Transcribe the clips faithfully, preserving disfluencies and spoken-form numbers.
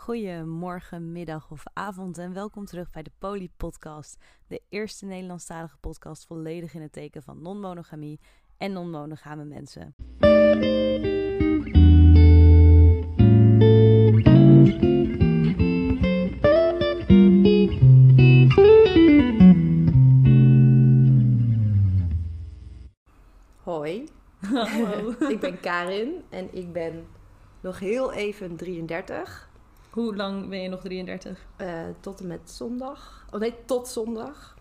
Goedemorgen, middag of avond en welkom terug bij de Poly Podcast. De eerste Nederlandstalige podcast volledig in het teken van non-monogamie en non-monogame mensen. Hoi, Hallo. ik ben Karin en ik ben nog heel even drieëndertig. Hoe lang ben je nog drieëndertig? Uh, tot en met zondag. Oh nee, tot zondag.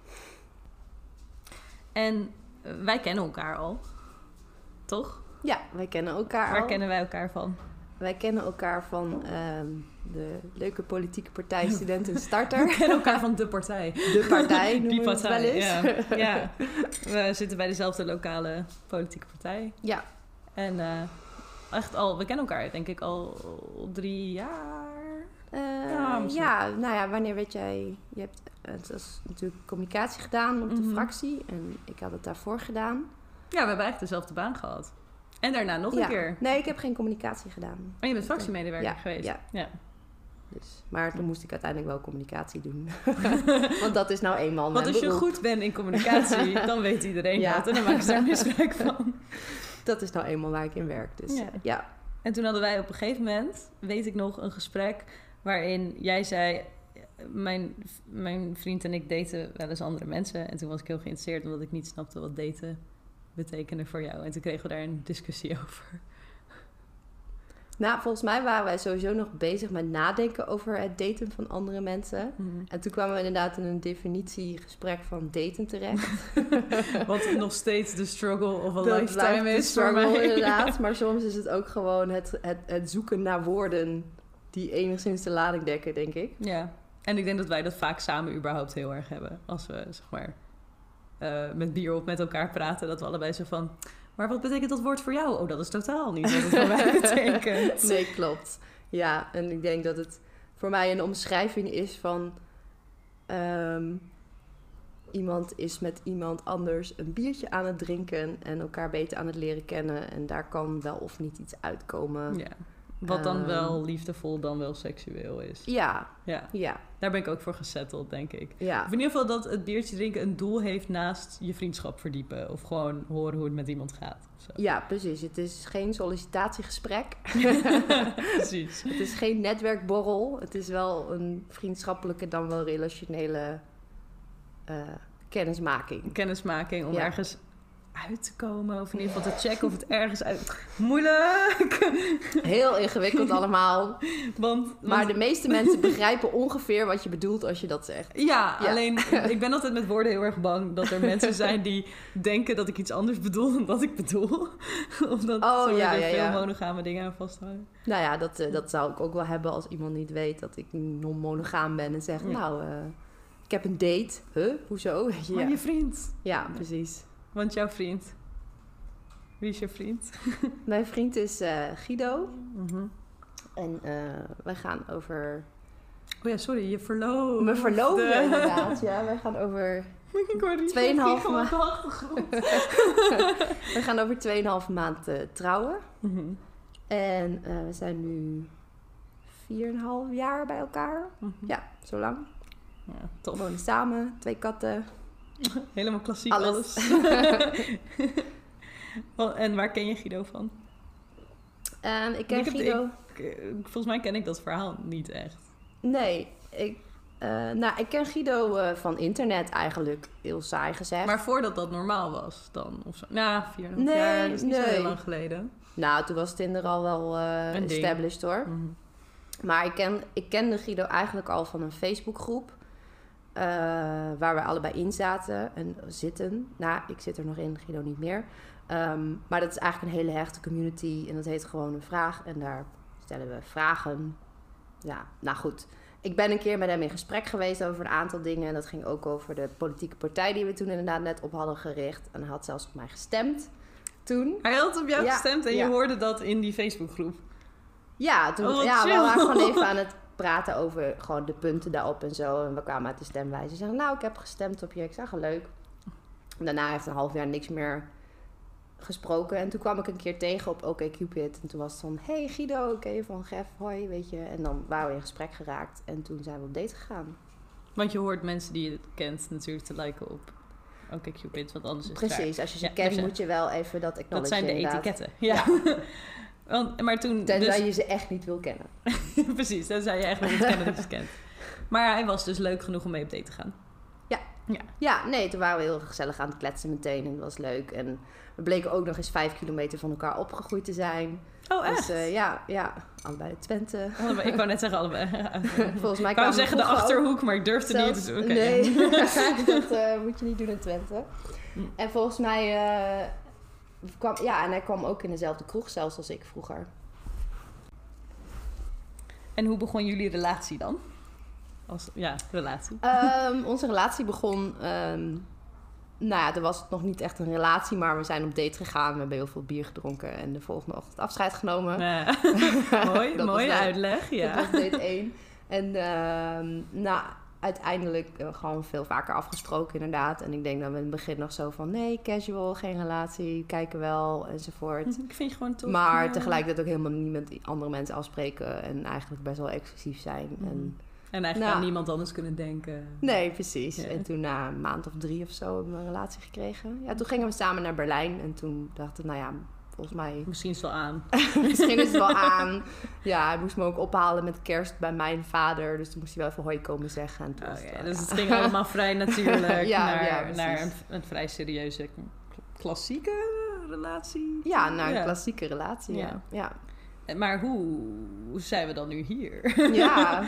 En wij kennen elkaar al, toch? Ja, wij kennen elkaar Waar al. kennen wij elkaar van? Wij kennen elkaar van uh, de leuke politieke partij Studenten Starter. We kennen elkaar van de partij. De partij noemen Die we het partij, wel eens. ja. ja. We zitten bij dezelfde lokale politieke partij. Ja. En uh, echt al, we kennen elkaar denk ik al drie jaar. Uh, ja, ja, nou ja, wanneer weet jij... Je hebt het is natuurlijk communicatie gedaan op de mm-hmm. fractie. En ik had het daarvoor gedaan. Ja, we hebben eigenlijk dezelfde baan gehad. En daarna nog ja. een keer. Nee, ik heb geen communicatie gedaan. Oh, je bent fractiemedewerker ja, geweest? Ja. ja. Dus, maar toen moest ik uiteindelijk wel communicatie doen. Want dat is nou eenmaal mijn Want als beroep. je goed bent in communicatie, dan weet iedereen ja. dat. En dan maken ze daar misbruik van. Dat is nou eenmaal waar ik in werk. Dus ja. ja. En toen hadden wij op een gegeven moment, weet ik nog, een gesprek waarin jij zei... Mijn, mijn vriend en ik daten wel eens andere mensen. En toen was ik heel geïnteresseerd omdat ik niet snapte wat daten betekende voor jou. En toen kregen we daar een discussie over. Nou, volgens mij waren wij sowieso nog bezig met nadenken over het daten van andere mensen. Mm. En toen kwamen we inderdaad in een definitiegesprek van daten terecht. Wat nog steeds de struggle of a Dat lifetime is struggle, voor mij. inderdaad. Ja. Maar soms is het ook gewoon het, het, het zoeken naar woorden die enigszins de lading dekken, denk ik. Ja, en ik denk dat wij dat vaak samen überhaupt heel erg hebben. Als we, zeg maar, uh, met bier op met elkaar praten. Dat we allebei zo van... Maar wat betekent dat woord voor jou? Oh, dat is totaal niet wat het voor mij betekent. Nee, klopt. Ja, en ik denk dat het voor mij een omschrijving is van... Um, iemand is met iemand anders een biertje aan het drinken... en elkaar beter aan het leren kennen. En daar kan wel of niet iets uitkomen. Ja, wat dan um, wel liefdevol, dan wel seksueel is. Ja, ja. ja. Daar ben ik ook voor gesetteld, denk ik. Ja. Of in ieder geval dat het biertje drinken een doel heeft naast je vriendschap verdiepen. Of gewoon horen hoe het met iemand gaat. Of zo. Ja, precies. Het is geen sollicitatiegesprek. Precies. Het is geen netwerkborrel. Het is wel een vriendschappelijke dan wel relationele uh, kennismaking. Kennismaking om ja. ergens uit te komen. Of in ieder geval te checken of het ergens uit... Moeilijk! Heel ingewikkeld allemaal. Want, want... Maar de meeste mensen begrijpen ongeveer wat je bedoelt als je dat zegt. Ja, ja, alleen ik ben altijd met woorden heel erg bang dat er mensen zijn die denken dat ik iets anders bedoel dan dat ik bedoel. Omdat oh, ze ja, er ja, veel ja. monogame dingen aan vasthouden. Nou ja, dat, uh, dat zou ik ook wel hebben als iemand niet weet dat ik non-monogaam ben en zegt, ja. nou, uh, ik heb een date. Huh? Hoezo? Maar ja. je vriend. Ja, precies. Want jouw vriend. Wie is je vriend? Mijn vriend is uh, Guido. Mm-hmm. En uh, wij gaan over... Oh ja, sorry, je verloofde. Mijn verloofde, inderdaad. Ja, wij gaan over... tweeënhalve maand. We gaan over tweeënhalve maand uh, trouwen. Mm-hmm. En uh, we zijn nu vier en een half jaar bij elkaar. Mm-hmm. Ja, zo lang. Ja, tof. We wonen samen, twee katten. Helemaal klassiek alles. alles. En waar ken je Guido van? En ik ken ik Guido... De, ik, volgens mij ken ik dat verhaal niet echt. Nee, ik, uh, nou, ik ken Guido uh, van internet eigenlijk, heel saai gezegd. Maar voordat dat normaal was dan? Of zo? Nou, vier en een half nee, jaar, dat is niet nee. zo heel lang geleden. Nou, toen was Tinder al wel uh, established hoor. Mm-hmm. Maar ik, ken, ik kende Guido eigenlijk al van een Facebookgroep. Uh, waar we allebei in zaten en zitten. Nou, ik zit er nog in, Guido niet meer. Um, maar dat is eigenlijk een hele hechte community. En dat heet gewoon een vraag. En daar stellen we vragen. Ja, nou goed. Ik ben een keer met hem in gesprek geweest over een aantal dingen. En dat ging ook over de politieke partij die we toen inderdaad net op hadden gericht. En hij had zelfs op mij gestemd toen. Hij had op jou ja, gestemd en ja. je hoorde dat in die Facebookgroep. Ja, toen oh, ja, we chill. waren gewoon even aan het praten over gewoon de punten daarop en zo. En we kwamen uit de stemwijze. Ze zeggen, nou, ik heb gestemd op je. Ik zag het leuk. En daarna heeft een half jaar niks meer gesproken. En toen kwam ik een keer tegen op OkCupid. En toen was het van, hey Guido, ken je van Gef, hoi, weet je. En dan waren we in gesprek geraakt. En toen zijn we op date gegaan. Want je hoort mensen die je kent natuurlijk te liken op OkCupid, want anders is het Precies, raar. als je ze Ja, kent dus, moet je wel even dat acknowledgen. Dat zijn de inderdaad. etiketten. Ja. Ja. Want, maar toen... Tenzij dus, je ze echt niet wil kennen. precies, dan zou je echt nog niet kennen dat je ze kent. Maar hij was dus leuk genoeg om mee op date te gaan. Ja. Ja. Ja, nee, toen waren we heel gezellig aan het kletsen meteen. En dat was leuk. En we bleken ook nog eens vijf kilometer van elkaar opgegroeid te zijn. Oh, echt? Dus uh, ja, ja, allebei de Twente. Allebei, ik wou net zeggen allebei. Volgens mij ik wou zeggen de Achterhoek, ook. maar ik durfde Zelfs, niet. Dus, okay. Nee, dat uh, moet je niet doen in Twente. En volgens mij uh, kwam... Ja, en hij kwam ook in dezelfde kroeg zelfs als ik vroeger. En hoe begon jullie relatie dan? Als, ja, relatie. Um, onze relatie begon... Um, nou ja, er was nog niet echt een relatie, maar we zijn op date gegaan. We hebben heel veel bier gedronken en de volgende ochtend afscheid genomen. Ja. Mooi, mooie was, uitleg. Ja. Dat was date één. En uh, nou, uiteindelijk uh, gewoon veel vaker afgesproken inderdaad. En ik denk dat we in het begin nog zo van... nee, casual, geen relatie, kijken wel, enzovoort. Ik vind je gewoon tof. Maar ja. tegelijkertijd ook helemaal niet met andere mensen afspreken... en eigenlijk best wel exclusief zijn. Mm. En, en eigenlijk nou, aan niemand anders kunnen denken. Nee, precies. Ja. En toen na een maand of drie of zo hebben we een relatie gekregen. Ja, toen gingen we samen naar Berlijn. En toen dachten we, nou ja, volgens mij... Misschien is het wel aan. Misschien is het wel aan. Ja, hij moest me ook ophalen met kerst bij mijn vader. Dus toen moest hij wel even hoi komen zeggen. En toen Oh, was het, ja, uh, dus ja. het ging allemaal vrij natuurlijk Ja, naar, ja, naar precies. een, een vrij serieuze klassieke relatie. Ja, naar een Ja. klassieke relatie, ja. Ja. Ja. Maar hoe, hoe zijn we dan nu hier? Ja.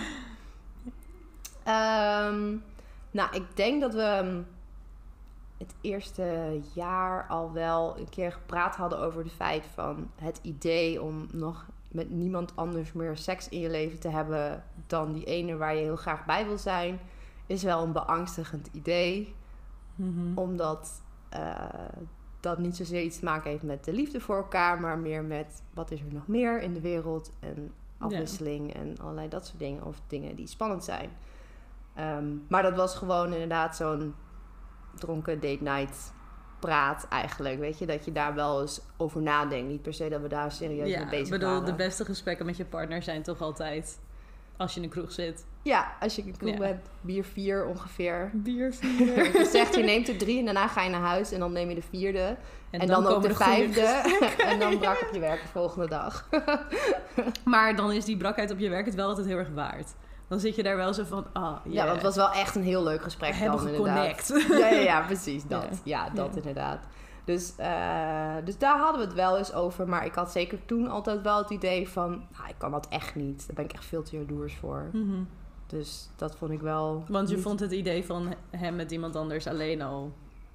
um, nou, ik denk dat we het eerste jaar al wel een keer gepraat hadden over het feit van het idee om nog met niemand anders meer seks in je leven te hebben dan die ene waar je heel graag bij wil zijn, is wel een beangstigend idee. Mm-hmm. Omdat uh, dat niet zozeer iets te maken heeft met de liefde voor elkaar, maar meer met wat is er nog meer in de wereld en afwisseling ja. en allerlei dat soort dingen. Of dingen die spannend zijn. Um, maar dat was gewoon inderdaad zo'n dronken date night praat eigenlijk. Weet je, dat je daar wel eens over nadenkt. Niet per se dat we daar serieus ja, mee bezig bedoel, waren. De beste gesprekken met je partner zijn toch altijd als je in een kroeg zit. Ja, als je in een kroeg ja. bent, bier vier ongeveer. Bier vier. Je zegt, je neemt er drie en daarna ga je naar huis en dan neem je de vierde. En, en dan, dan ook de, de vijfde. En dan brak op je werk de volgende dag. Maar dan is die brakheid op je werk het wel altijd heel erg waard. Dan zit je daar wel zo van, ah, oh, yeah. Ja, want het was wel echt een heel leuk gesprek. We hebben geconnect. Ja, ja, ja, precies, dat. Ja, ja dat ja. inderdaad. Dus, uh, dus daar hadden we het wel eens over. Maar ik had zeker toen altijd wel het idee van... Nou, ik kan dat echt niet. Daar ben ik echt veel te jaloers voor. Mm-hmm. Dus dat vond ik wel... Want je niet... vond het idee van hem met iemand anders alleen al...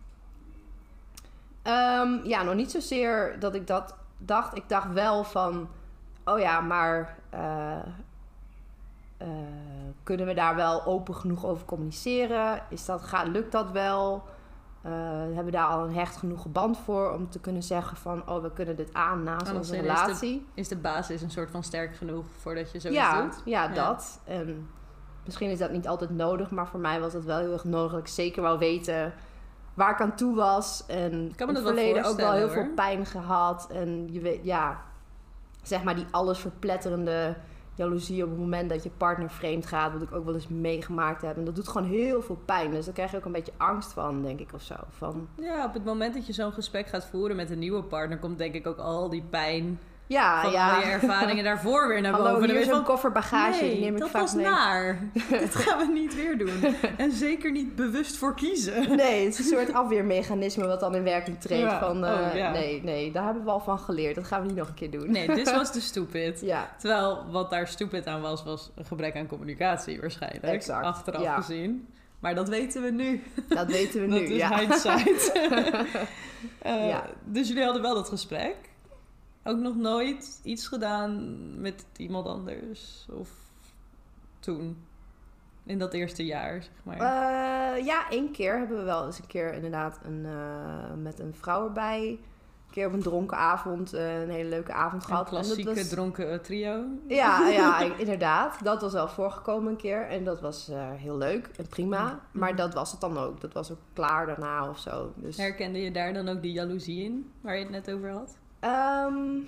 Um, ja, nog niet zozeer dat ik dat dacht. Ik dacht wel van... Oh ja, maar... Uh, uh, kunnen we daar wel open genoeg over communiceren? Is dat, gaat, lukt dat wel? Uh, hebben we daar al een hecht genoeg band voor... om te kunnen zeggen van... oh, we kunnen dit aan naast onze relatie. Is de, is de basis een soort van sterk genoeg... voordat je zoiets ja, doet? Ja, ja, dat. En misschien is dat niet altijd nodig... maar voor mij was het wel heel erg nodig... dat ik zeker wou weten... waar ik aan toe was. En ik kan me in het dat verleden ook wel heel hoor. veel pijn gehad. En je weet, ja... zeg maar die alles verpletterende... jaloezie op het moment dat je partner vreemd gaat... wat ik ook wel eens meegemaakt heb. En dat doet gewoon heel veel pijn. Dus daar krijg je ook een beetje angst van, denk ik, of zo. Van... Ja, op het moment dat je zo'n gesprek gaat voeren met een nieuwe partner... komt denk ik ook al die pijn... Ja, van ja. al je ervaringen daarvoor weer naar Hallo, boven. hier is van, een koffer bagage, nee, die neem ik dat vaak was mee. naar. Dat gaan we niet weer doen. En zeker niet bewust voor kiezen. Nee, het is een soort afweermechanisme wat dan in werking treedt. Ja. Van, uh, oh, ja. nee, nee, daar hebben we al van geleerd. Dat gaan we niet nog een keer doen. Nee, dit was de stupid. Ja. Terwijl wat daar stupid aan was, was een gebrek aan communicatie waarschijnlijk. Exact. Achteraf ja. gezien. Maar dat weten we nu. Dat weten we nu, dat is ja. hindsight. uh, ja. Dus jullie hadden wel dat gesprek. Ook nog nooit iets gedaan met iemand anders? Of toen? In dat eerste jaar, zeg maar. Uh, ja, één keer hebben we wel eens een keer inderdaad een, uh, met een vrouw erbij keer op een dronken avond uh, een hele leuke avond gehad. Een klassieke en dat was... dronken trio. Ja, ja, inderdaad. Dat was wel voorgekomen een keer. En dat was uh, heel leuk en prima. Mm. Maar dat was het dan ook. Dat was ook klaar daarna of zo. Dus... Herkende je daar dan ook die jaloezie in, waar je het net over had? Um...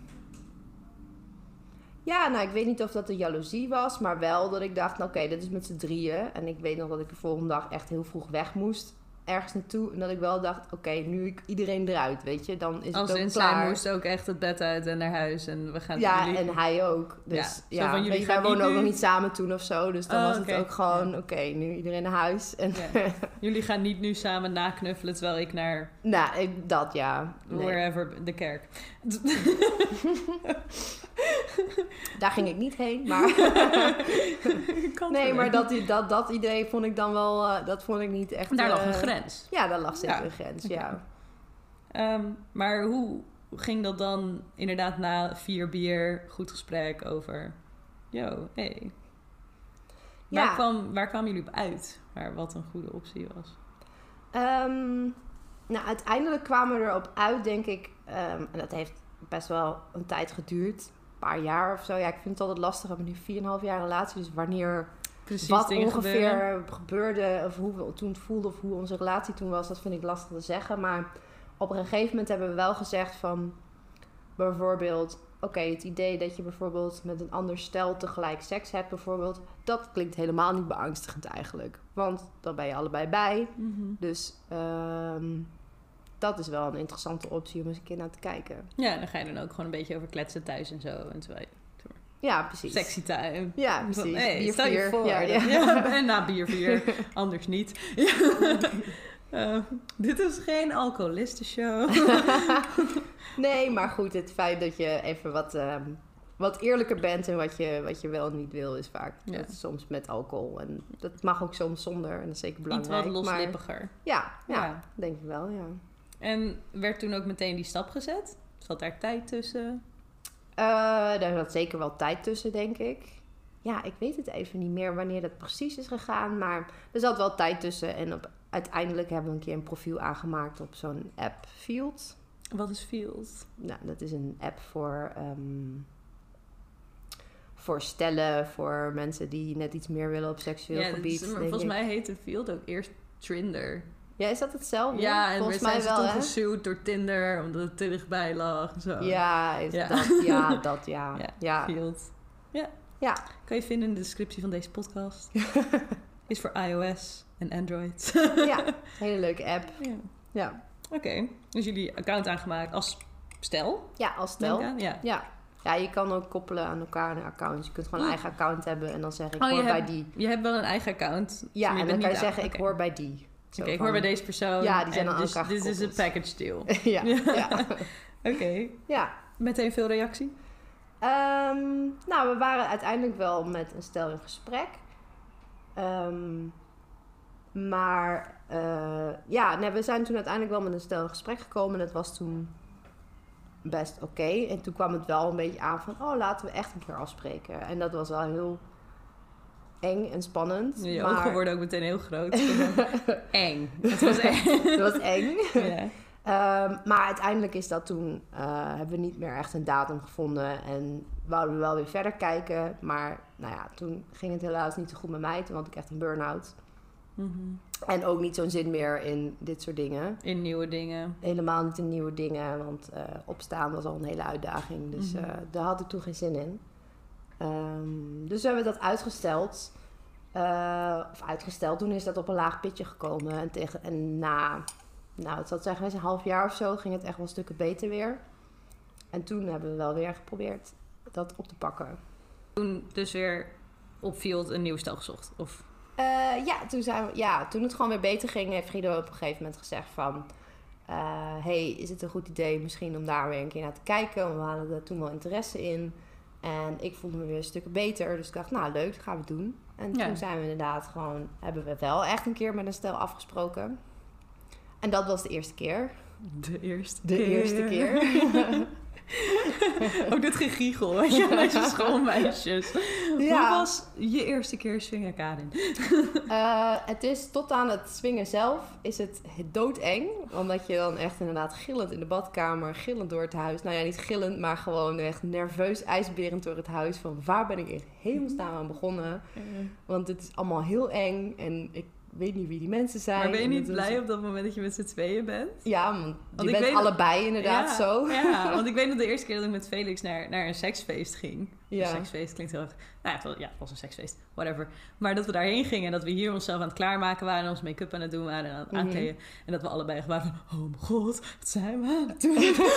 Ja, nou, ik weet niet of dat de jaloezie was. Maar wel dat ik dacht, nou, oké, okay, dit is met z'n drieën. En ik weet nog dat ik de volgende dag echt heel vroeg weg moest. Ergens naartoe. En dat ik wel dacht, oké, okay, nu ik iedereen eruit, weet je. Dan is Als het ook in klaar. Zij moest ook echt het bed uit en naar huis. En we gaan ja, jullie... en hij ook. Dus ja, ja, van, jullie weet je, wij wonen nu... ook nog niet samen toen of zo. Dus dan oh, was okay. het ook gewoon, ja. oké, okay, nu iedereen naar huis. En ja. Jullie gaan niet nu samen naknuffelen terwijl ik naar... nou, ik, dat ja. Nee. Wherever, de kerk. Daar ging ik niet heen, maar... nee, maar dat, dat, dat idee vond ik dan wel... Uh, dat vond ik niet echt... Daar lag uh, een grens. Ja, daar lag zeker ja. een grens, okay. ja. Um, maar hoe ging dat dan inderdaad na vier bier goed gesprek over... Yo, hey. Waar, ja. kwam, waar kwamen jullie op uit? Waar wat een goede optie was? Um, nou, uiteindelijk kwamen we erop uit, denk ik... Um, en dat heeft best wel een tijd geduurd. Een paar jaar of zo. Ja, ik vind het altijd lastig. We hebben nu vier en een half jaar relatie. Dus wanneer... Precies, wat ongeveer gebeuren. gebeurde... of hoe we toen het voelden... of hoe onze relatie toen was... dat vind ik lastig te zeggen. Maar op een gegeven moment hebben we wel gezegd van... bijvoorbeeld... oké, okay, het idee dat je bijvoorbeeld... met een ander stel tegelijk seks hebt bijvoorbeeld... dat klinkt helemaal niet beangstigend eigenlijk. Want dan ben je allebei bij. Mm-hmm. Dus... Um, dat is wel een interessante optie om eens een keer naar te kijken. Ja, dan ga je dan ook gewoon een beetje over kletsen thuis en zo. En terwijl je, ja, precies. Sexy time. Ja, precies. Van, hey, bier stel je vier. voor. Ja, Ja, ja. ja, en na bier vier. Anders niet. uh, dit is geen alcoholistenshow. Nee, maar goed, het feit dat je even wat, um, wat eerlijker bent... en wat je, wat je wel en niet wil, is vaak Ja. dat is soms met alcohol. En dat mag ook soms zonder. En dat is zeker belangrijk. Iets wat loslippiger. Maar, ja, ja, Ja. denk ik wel, ja. En werd toen ook meteen die stap gezet? Zat daar tijd tussen? Uh, daar zat zeker wel tijd tussen, denk ik. Ja, ik weet het even niet meer wanneer dat precies is gegaan. Maar er zat wel tijd tussen. En op, uiteindelijk hebben we een keer een profiel aangemaakt op zo'n app, Field. Wat is Field? Nou, dat is een app voor, um, voor stellen, voor mensen die net iets meer willen op seksueel ja, gebied. Is, maar volgens ik. mij heette Field ook eerst Trinder. Ja, is dat hetzelfde? Ja, en volgens we zijn mij wel, toen hè? gesuwd door Tinder, omdat het te dichtbij lag. Zo. Ja, is ja. Dat, ja, dat, ja. ja, ja. Field. Ja. ja. Kan je vinden in de descriptie van deze podcast. Is voor iOS en Android. Ja, hele leuke app. Ja. Ja. Oké, okay. Dus jullie account aangemaakt als stel? Ja, als stel. Ja. ja. Ja, je kan ook koppelen aan elkaar een account. Je kunt gewoon een eigen account hebben en dan zeg ik oh, hoor bij hebt, die. Je hebt wel een eigen account. Ja, en dan kan je aan. zeggen okay. ik hoor bij die. Oké, okay, ik hoor bij deze persoon. Ja, die zijn en aan dus, elkaar Dit is een package deal. ja. ja. Oké. Okay. Ja. Meteen veel reactie? Um, nou, we waren uiteindelijk wel met een stel in gesprek. Um, maar uh, ja, nee, we zijn toen uiteindelijk wel met een stel in gesprek gekomen. En dat was toen best oké. Okay. En toen kwam het wel een beetje aan van... oh, laten we echt een keer afspreken. En dat was wel heel eng en spannend. Je maar... ogen worden ook meteen heel groot. Eng. Het was eng. Het was eng. Ja. Um, maar uiteindelijk is dat toen... Uh, hebben we niet meer echt een datum gevonden. En wouden we wel weer verder kijken. Maar nou ja, toen ging het helaas niet zo goed met mij. Toen had ik echt een burn-out. Mm-hmm. En ook niet zo'n zin meer in dit soort dingen. In nieuwe dingen. Helemaal niet in nieuwe dingen. Want uh, opstaan was al een hele uitdaging. Dus mm-hmm. uh, daar had ik toen geen zin in. Um, dus we hebben dat uitgesteld. Uh, of uitgesteld. Toen is dat op een laag pitje gekomen. En, tegen, en na... Nou, het zal zeggen, een half jaar of zo ging het echt wel stukken beter weer. En toen hebben we wel weer geprobeerd dat op te pakken. Toen dus weer op Field een nieuw stel gezocht? Of... Uh, ja, toen zijn we, ja, toen het gewoon weer beter ging, heeft Guido op een gegeven moment gezegd van... Uh, hey, is het een goed idee misschien om daar weer een keer naar te kijken? Want we hadden er toen wel interesse in. En ik voelde me weer een stuk beter. Dus ik dacht, nou leuk, dat gaan we doen. En ja. toen zijn we inderdaad gewoon... hebben we wel echt een keer met een stel afgesproken. En dat was de eerste keer. De eerste de keer. eerste keer. Ook dit gegiegel, weet je, deze schoolmeisjes. Ja. Hoe was je eerste keer swingen, Karin? Uh, het is tot aan het swingen zelf is het doodeng. Omdat je dan echt inderdaad gillend in de badkamer, gillend door het huis. Nou ja, niet gillend, maar gewoon echt nerveus, ijsberend door het huis. Van waar ben ik in hemelsnaam aan begonnen? Want het is allemaal heel eng en ik weet niet wie die mensen zijn. Maar ben je niet en blij is... op dat moment dat je met z'n tweeën bent? Ja, want, want je ik bent weet allebei inderdaad ja, zo. Ja, want ik weet nog de eerste keer dat ik met Felix naar, naar een seksfeest ging. Ja. Een seksfeest klinkt heel erg... Nou ja, het was, ja, het was een seksfeest. Whatever. Maar dat we daarheen gingen en dat we hier onszelf aan het klaarmaken waren... en ons make-up aan het doen waren en aan het Mm-hmm. aankleden. En dat we allebei gewoon van... Oh mijn god, wat zijn we aan het doen?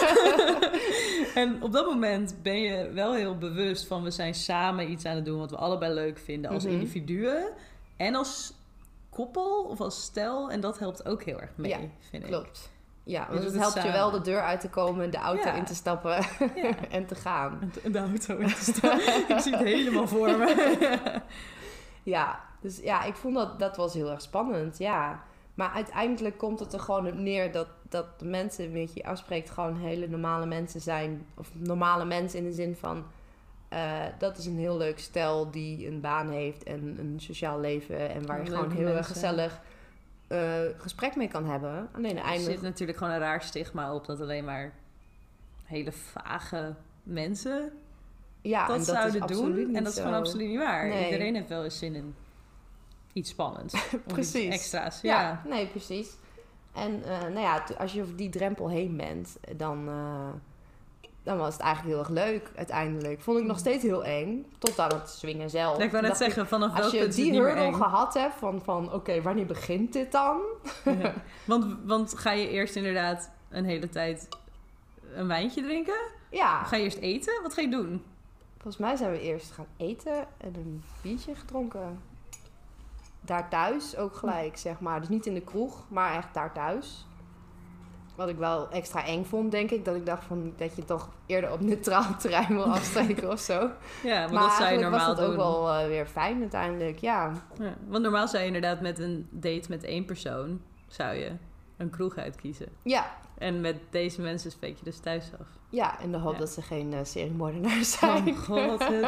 En op dat moment ben je wel heel bewust van... we zijn samen iets aan het doen wat we allebei leuk vinden als Mm-hmm. individuen. En als koppel of als stel. En dat helpt ook heel erg mee, Ja, vind ik. Klopt. Ja, Je want doet het het helpt je samen. wel de deur uit te komen, de auto Ja. in te stappen Ja. en te gaan. En de auto in te staan. Ik zie het helemaal voor me. Ja, dus ja, ik vond dat, dat was heel erg spannend, ja. Maar uiteindelijk komt het er gewoon op neer dat, dat de mensen met je afspreekt gewoon hele normale mensen zijn. Of normale mensen in de zin van, uh, dat is een heel leuk stel die een baan heeft en een sociaal leven. En waar je Leuke gewoon heel erg mensen. gezellig uh, gesprek mee kan hebben. Alleen Er eindelijk... zit natuurlijk gewoon een raar stigma op dat alleen maar hele vage mensen ja, dat en dat zouden is absoluut doen. niet En dat is zo. gewoon absoluut niet waar. Nee. Iedereen heeft wel eens zin in iets spannends. Of Precies. iets extra's. Ja, Ja. nee, precies. En uh, nou ja, t- als je over die drempel heen bent, dan, uh, dan was het eigenlijk heel erg leuk uiteindelijk. Vond ik nog steeds heel eng, tot aan het swingen zelf. Ja, ik wou net Dacht zeggen, ik, vanaf welk als je punt is het die niet meer hurdle eng? gehad hebt van, van oké, okay, wanneer begint dit dan? Ja. Want, want ga je eerst inderdaad een hele tijd een wijntje drinken? Ja, Ga je eerst eten? Wat ga je doen? volgens mij zijn we eerst gaan eten en een biertje gedronken. Daar thuis ook gelijk, zeg maar. Dus niet in de kroeg, maar echt daar thuis. Wat ik wel extra eng vond, denk ik. Dat ik dacht van, dat je toch eerder op neutraal terrein wil afsteken of zo. Ja, want Maar dat zou je eigenlijk normaal was dat doen. ook wel uh, weer fijn uiteindelijk, ja. Ja, want normaal zou je inderdaad met een date met één persoon... zou je een kroeg uitkiezen. Ja, En met deze mensen spreek je dus thuis af. ja in de hoop Ja. dat ze geen uh, seriemoordenaars zijn. Oh god, het...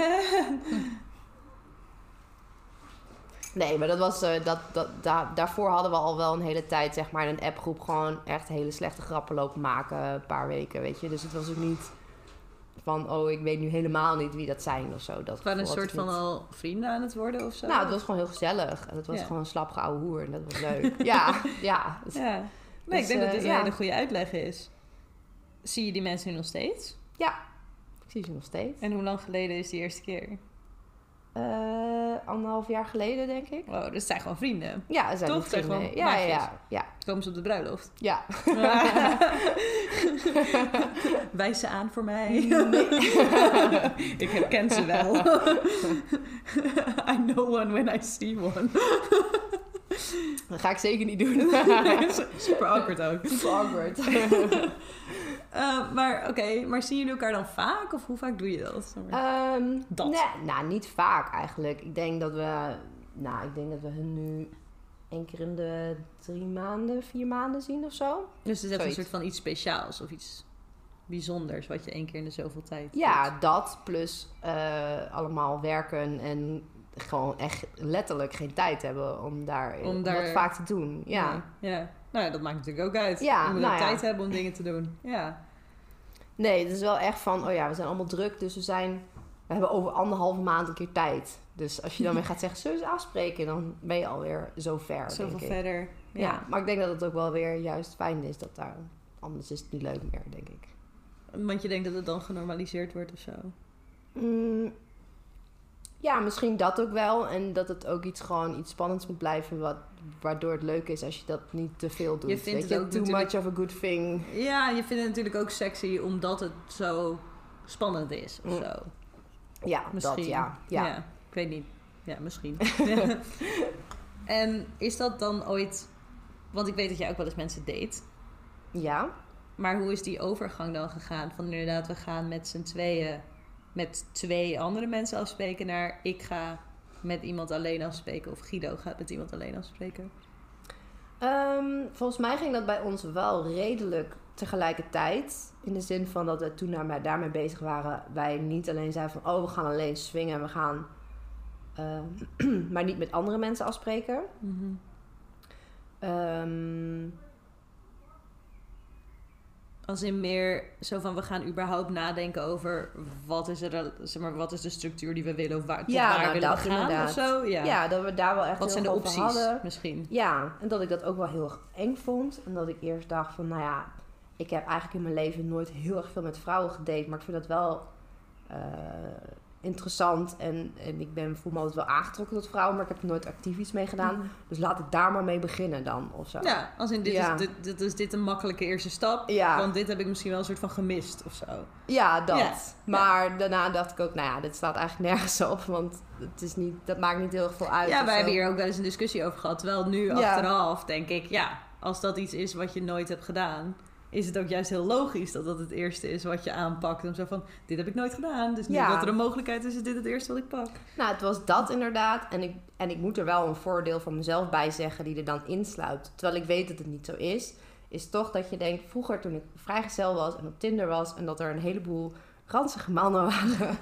Nee, maar dat was, uh, dat, dat, da- daarvoor hadden we al wel een hele tijd, zeg maar, in een appgroep gewoon echt hele slechte grappen lopen maken. Een paar weken, weet je. Dus het was ook niet van, oh, ik weet nu helemaal niet wie dat zijn of zo. Dat Het waren een gevoel had soort ik van niet. al vrienden aan het worden of zo? Nou, het was gewoon heel gezellig. En het was Ja. gewoon een slap geouwe hoer. En dat was leuk. ja, ja. Dus, Ja. Nee, ik Dus, denk dat uh, dit een ja. hele goede uitleg is. Zie je die mensen nu nog steeds? ja, ik zie ze nog steeds. En hoe lang geleden is die eerste keer? Uh, anderhalf jaar geleden, denk ik. Oh, dus het zijn gewoon vrienden. Ja, ze zijn Toch? nog Zijn vrienden. gewoon Ja, ja, maatjes. ja, ja, Komen ze op de bruiloft? ja. Wijs ze aan voor mij. Nee. Ik herken ze wel. I know one when I see one. Dat ga ik zeker niet doen. Super awkward ook. Super awkward. Uh, maar oké, okay, maar zien jullie elkaar dan vaak? Of hoe vaak doe je dat? Um, Dat. Nee, nou, niet vaak eigenlijk. Ik denk dat we... Nou, ik denk dat we hun nu één keer in de drie maanden, vier maanden zien of zo. Dus het is echt Zoiets. een soort van iets speciaals of iets bijzonders... wat je één keer in de zoveel tijd Ja, doet. dat plus uh, allemaal werken en gewoon echt letterlijk geen tijd hebben om daar, Om om daar- dat vaak te doen. Ja. Ja, ja. Nou ja, dat maakt natuurlijk ook uit. Ja, je moet nou ook ja. tijd hebben om dingen te doen. Ja. Nee, het is wel echt van, oh ja, we zijn allemaal druk, dus we zijn... We hebben over anderhalve maand een keer tijd. Dus als je dan weer gaat zeggen, zullen we eens afspreken? Dan ben je alweer zo ver, Zoveel denk ik. verder. Ja. Ja. maar ik denk dat het ook wel weer juist fijn is dat daar... Anders is het niet leuk meer, denk ik. Want je denkt dat het dan genormaliseerd wordt of zo. Mm, ja, misschien dat ook wel. En dat het ook iets gewoon iets spannends moet blijven... Wat, waardoor het leuk is als je dat niet te veel doet. Je vindt Weet het ook too natuurlijk- much of a good thing. Ja, je vindt het natuurlijk ook sexy omdat het zo spannend is of Mm. zo. Ja, Misschien. dat ja. ja. Ik weet niet. Ja, misschien. En is dat dan ooit... Want ik weet dat jij ook wel eens mensen date. Ja. Maar hoe is die overgang dan gegaan? Van inderdaad, we gaan met z'n tweeën... met twee andere mensen afspreken... naar ik ga met iemand alleen afspreken... of Guido gaat met iemand alleen afspreken. Um, volgens mij ging dat bij ons wel redelijk tegelijkertijd, in de zin van dat we toen naar, daarmee bezig waren, wij niet alleen zeiden van, oh, we gaan alleen swingen, we gaan, uh, maar niet met andere mensen afspreken. Mm-hmm. Um, Als in meer zo van, we gaan überhaupt nadenken over wat is, er, zeg maar, wat is de structuur die we willen, of waar, tot ja, waar nou, willen dat we gaan inderdaad. of zo. Ja. ja, dat we daar wel echt wat heel zijn de veel opties van hadden. misschien? Ja, en dat ik dat ook wel heel erg eng vond. En dat ik eerst dacht van, nou ja, ik heb eigenlijk in mijn leven nooit heel erg veel met vrouwen gedate. Maar ik vind dat wel uh, interessant. En, en ik ben, voel me altijd wel aangetrokken tot vrouwen, maar ik heb er nooit actief iets mee gedaan. Mm. Dus laat ik daar maar mee beginnen dan, of zo. Ja, als in dit, ja. is, dit, dit is dit een makkelijke eerste stap. Ja. Want dit heb ik misschien wel een soort van gemist of zo. Ja, dat. Ja. Maar ja. daarna dacht ik ook, nou ja, dit staat eigenlijk nergens op. Want het is niet, dat maakt niet heel erg veel uit. Ja, wij zo. hebben hier ook wel eens een discussie over gehad. Terwijl nu Ja. achteraf denk ik, ja, als dat iets is wat je nooit hebt gedaan, is het ook juist heel logisch dat dat het eerste is wat je aanpakt. Om zo van, dit heb ik nooit gedaan. Dus nu Ja. dat er een mogelijkheid is, is dit het eerste wat ik pak. Nou, het was dat inderdaad. En ik, en ik moet er wel een voordeel van mezelf bij zeggen die er dan insluit. Terwijl ik weet dat het niet zo is. Is toch dat je denkt, vroeger toen ik vrijgezel was en op Tinder was, en dat er een heleboel ranzige mannen waren.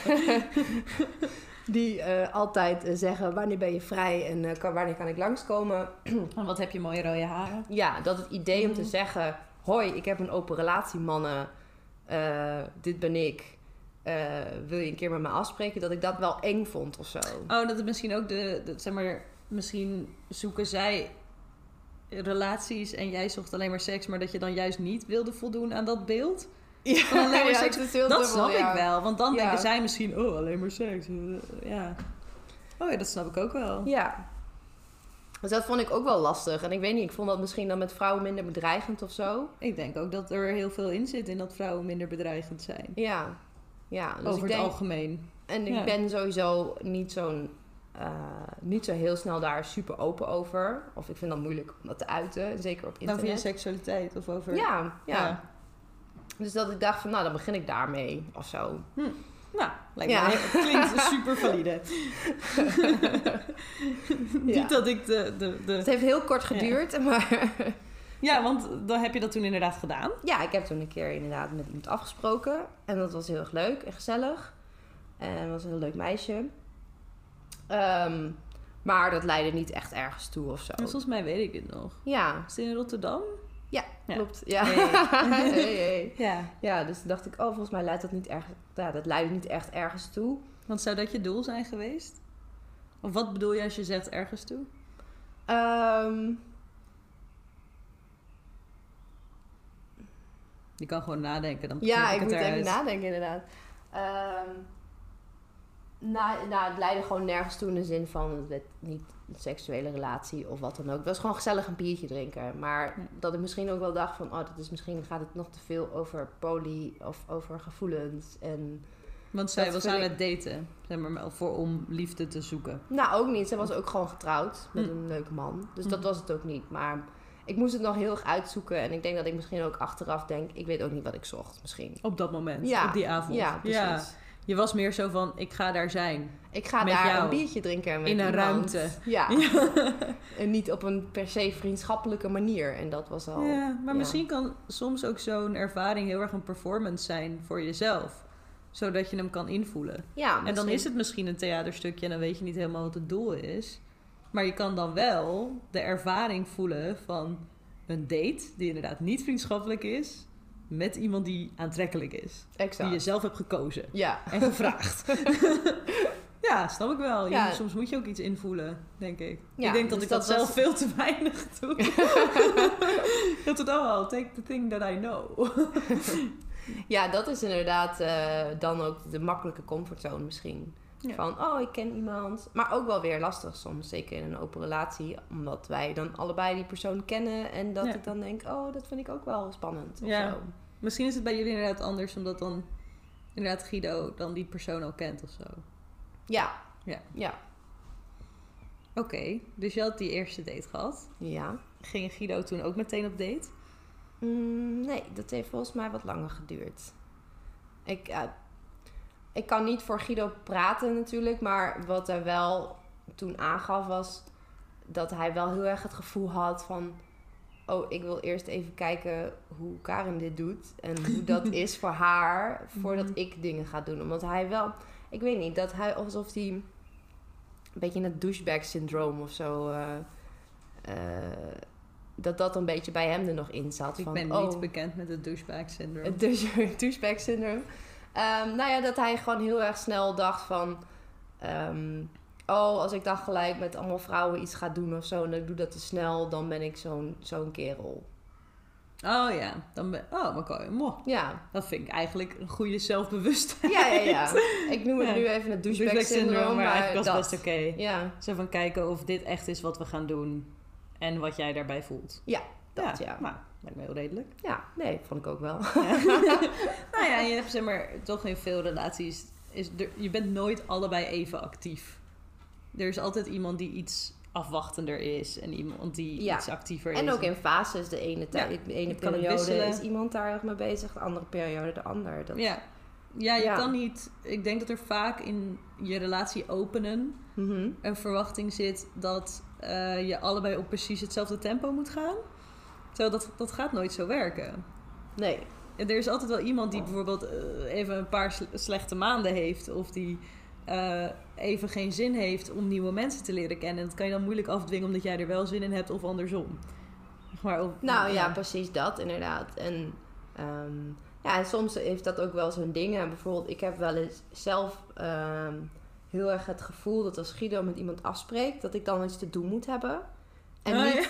die uh, altijd uh, zeggen, wanneer ben je vrij en uh, kan, wanneer kan ik langskomen. En wat heb je mooie rode haren. Ja, dat het idee om te Mhm. zeggen, hoi, ik heb een open relatie, mannen. Uh, dit ben ik. Uh, wil je een keer met me afspreken? Dat ik dat wel eng vond of zo. Oh, dat het misschien ook de, de zeg maar, misschien zoeken zij relaties en jij zocht alleen maar seks, maar dat je dan juist niet wilde voldoen aan dat beeld. Ja, Van alleen maar ja, seks. het is heel Dat dubbel, snap ja. ik wel, want dan Ja. denken zij misschien, oh, alleen maar seks. Ja. Oh ja, dat snap ik ook wel. Ja. Dus dat vond ik ook wel lastig. En ik weet niet, ik vond dat misschien dan met vrouwen minder bedreigend of zo. Ik denk ook dat er heel veel in zit in dat vrouwen minder bedreigend zijn. Ja. Ja, dus Over ik het denk, algemeen. En ik Ja. ben sowieso niet zo'n... Uh, niet zo heel snel daar super open over. Of ik vind dat moeilijk om dat te uiten. Zeker op internet. Over je seksualiteit of over... Ja, ja, Ja. Dus dat ik dacht van, nou, dan begin ik daarmee of zo. Hm. Nou, lijkt Ja. me heel- klinkt super valide. Ja. Niet dat ik de... de, de... Het heeft heel kort geduurd, ja. maar... Ja, want dan heb je dat toen inderdaad gedaan. Ja, ik heb toen een keer inderdaad met iemand afgesproken. En dat was heel erg leuk en gezellig. En het was een heel leuk meisje. Um, maar dat leidde niet echt ergens toe of zo. En volgens mij weet ik dit nog. Ja. Is het in Rotterdam? Ja, Ja. klopt. Ja. Hey. hey, hey. Ja. Ja, dus toen dacht ik, oh, volgens mij leidt dat niet erg, ja, dat leidde niet echt ergens toe. Want zou dat je doel zijn geweest? Of wat bedoel je als je zegt ergens toe? Um, Je kan gewoon nadenken. Dan ja, knip ik het moet even eruit. nadenken inderdaad. Um, nou, nou, het leidde gewoon nergens toe in de zin van het werd niet een seksuele relatie of wat dan ook. Het was gewoon gezellig een biertje drinken. Maar Ja. dat ik misschien ook wel dacht van, oh, dat is misschien gaat het nog te veel over poly of over gevoelens. En Want zij Dat was vind aan ik- het daten. Zeg maar, voor om liefde te zoeken. nou, ook niet. Ze was ook gewoon getrouwd met Hm. een leuke man. Dus Hm. dat was het ook niet. Maar ik moest het nog heel erg uitzoeken. En ik denk dat ik misschien ook achteraf denk, ik weet ook niet wat ik zocht misschien. Op dat moment. Ja. Op die avond. Ja, precies. Je was meer zo van, ik ga daar zijn. Ik ga Met daar jou. een biertje drinken met In een iemand. ruimte. Ja. En niet op een per se vriendschappelijke manier. En dat was al... Ja, maar ja. misschien kan soms ook zo'n ervaring heel erg een performance zijn voor jezelf. Zodat je hem kan invoelen. Ja, En dan misschien. is het misschien een theaterstukje en dan weet je niet helemaal wat het doel is. Maar je kan dan wel de ervaring voelen van een date die inderdaad niet vriendschappelijk is. Met iemand die aantrekkelijk is. Exact. Die je zelf hebt gekozen Ja. en gevraagd. Ja, snap ik wel. Je Ja. moet- soms moet je ook iets invoelen, denk ik. Ja, ik denk dat dus ik dat, dat was- zelf veel te weinig doe. Dat het al, oh, take the thing that I know. Ja, dat is inderdaad uh, dan ook de makkelijke comfortzone misschien. Ja. Van, oh, ik ken iemand. Maar ook wel weer lastig soms, zeker in een open relatie. Omdat wij dan allebei die persoon kennen. En dat Ja. ik dan denk, oh, dat vind ik ook wel spannend. Of Ja. zo. Misschien is het bij jullie inderdaad anders, omdat dan inderdaad Guido dan die persoon al kent of zo. Ja. Ja. Ja. Oké, dus je had die eerste date gehad. Ja. Ging Guido toen ook meteen op date? Mm, nee, dat heeft volgens mij wat langer geduurd. Ik, uh, ik kan niet voor Guido praten natuurlijk, maar wat hij wel toen aangaf was dat hij wel heel erg het gevoel had van, oh, ik wil eerst even kijken hoe Karen dit doet. En hoe dat is voor haar, voordat Mhm. ik dingen ga doen. Omdat hij wel, ik weet niet, dat hij alsof hij een beetje in het douchebag-syndroom of zo... Uh, uh, dat dat een beetje bij hem er nog in zat. Ik van, ben oh, niet bekend met het douchebag-syndroom. Het douche- douchebag-syndroom. Um, nou ja, dat hij gewoon heel erg snel dacht van... Um, oh, als ik dan gelijk met allemaal vrouwen iets ga doen of zo... en ik doe dat te snel, dan ben ik zo'n, zo'n kerel. Oh ja, dan ben oh, maar kan je, moh. Ja. Dat vind ik eigenlijk een goede zelfbewustheid. Ja, ja, ja. Ik noem het Ja. nu even het douchebag-syndroom, Douchebag-syndroom, maar maar eigenlijk was dat. best oké. Okay. Ja. Zo van kijken of dit echt is wat we gaan doen en wat jij daarbij voelt. Ja, dat ja. ja. Nou, lijkt me heel redelijk. Ja, nee, vond ik ook wel. Ja. Nou ja, je hebt zeg maar toch in veel relaties, is er, je bent nooit allebei even actief. Er is altijd iemand die iets afwachtender is en iemand die Ja. iets actiever is. En ook in fases. De ene, tijd, Ja, de ene het kan ook periode wisselen. is iemand daar erg mee bezig, de andere periode de ander. Dat... Ja. Ja, je Ja. kan niet... Ik denk dat er vaak in je relatie openen Mhm. een verwachting zit dat uh, je allebei op precies hetzelfde tempo moet gaan. Terwijl dat, dat gaat nooit zo werken. Nee. En er is altijd wel iemand die bijvoorbeeld uh, even een paar sle- slechte maanden heeft. Of die uh, even geen zin heeft om nieuwe mensen te leren kennen. En dat kan je dan moeilijk afdwingen omdat jij er wel zin in hebt of andersom. Maar of, Nou ja, ja, precies dat inderdaad. En, um, ja, en soms heeft dat ook wel zo'n dingen. Bijvoorbeeld, ik heb wel eens zelf um, heel erg het gevoel dat als Guido met iemand afspreekt, dat ik dan iets te doen moet hebben. En oh, niet...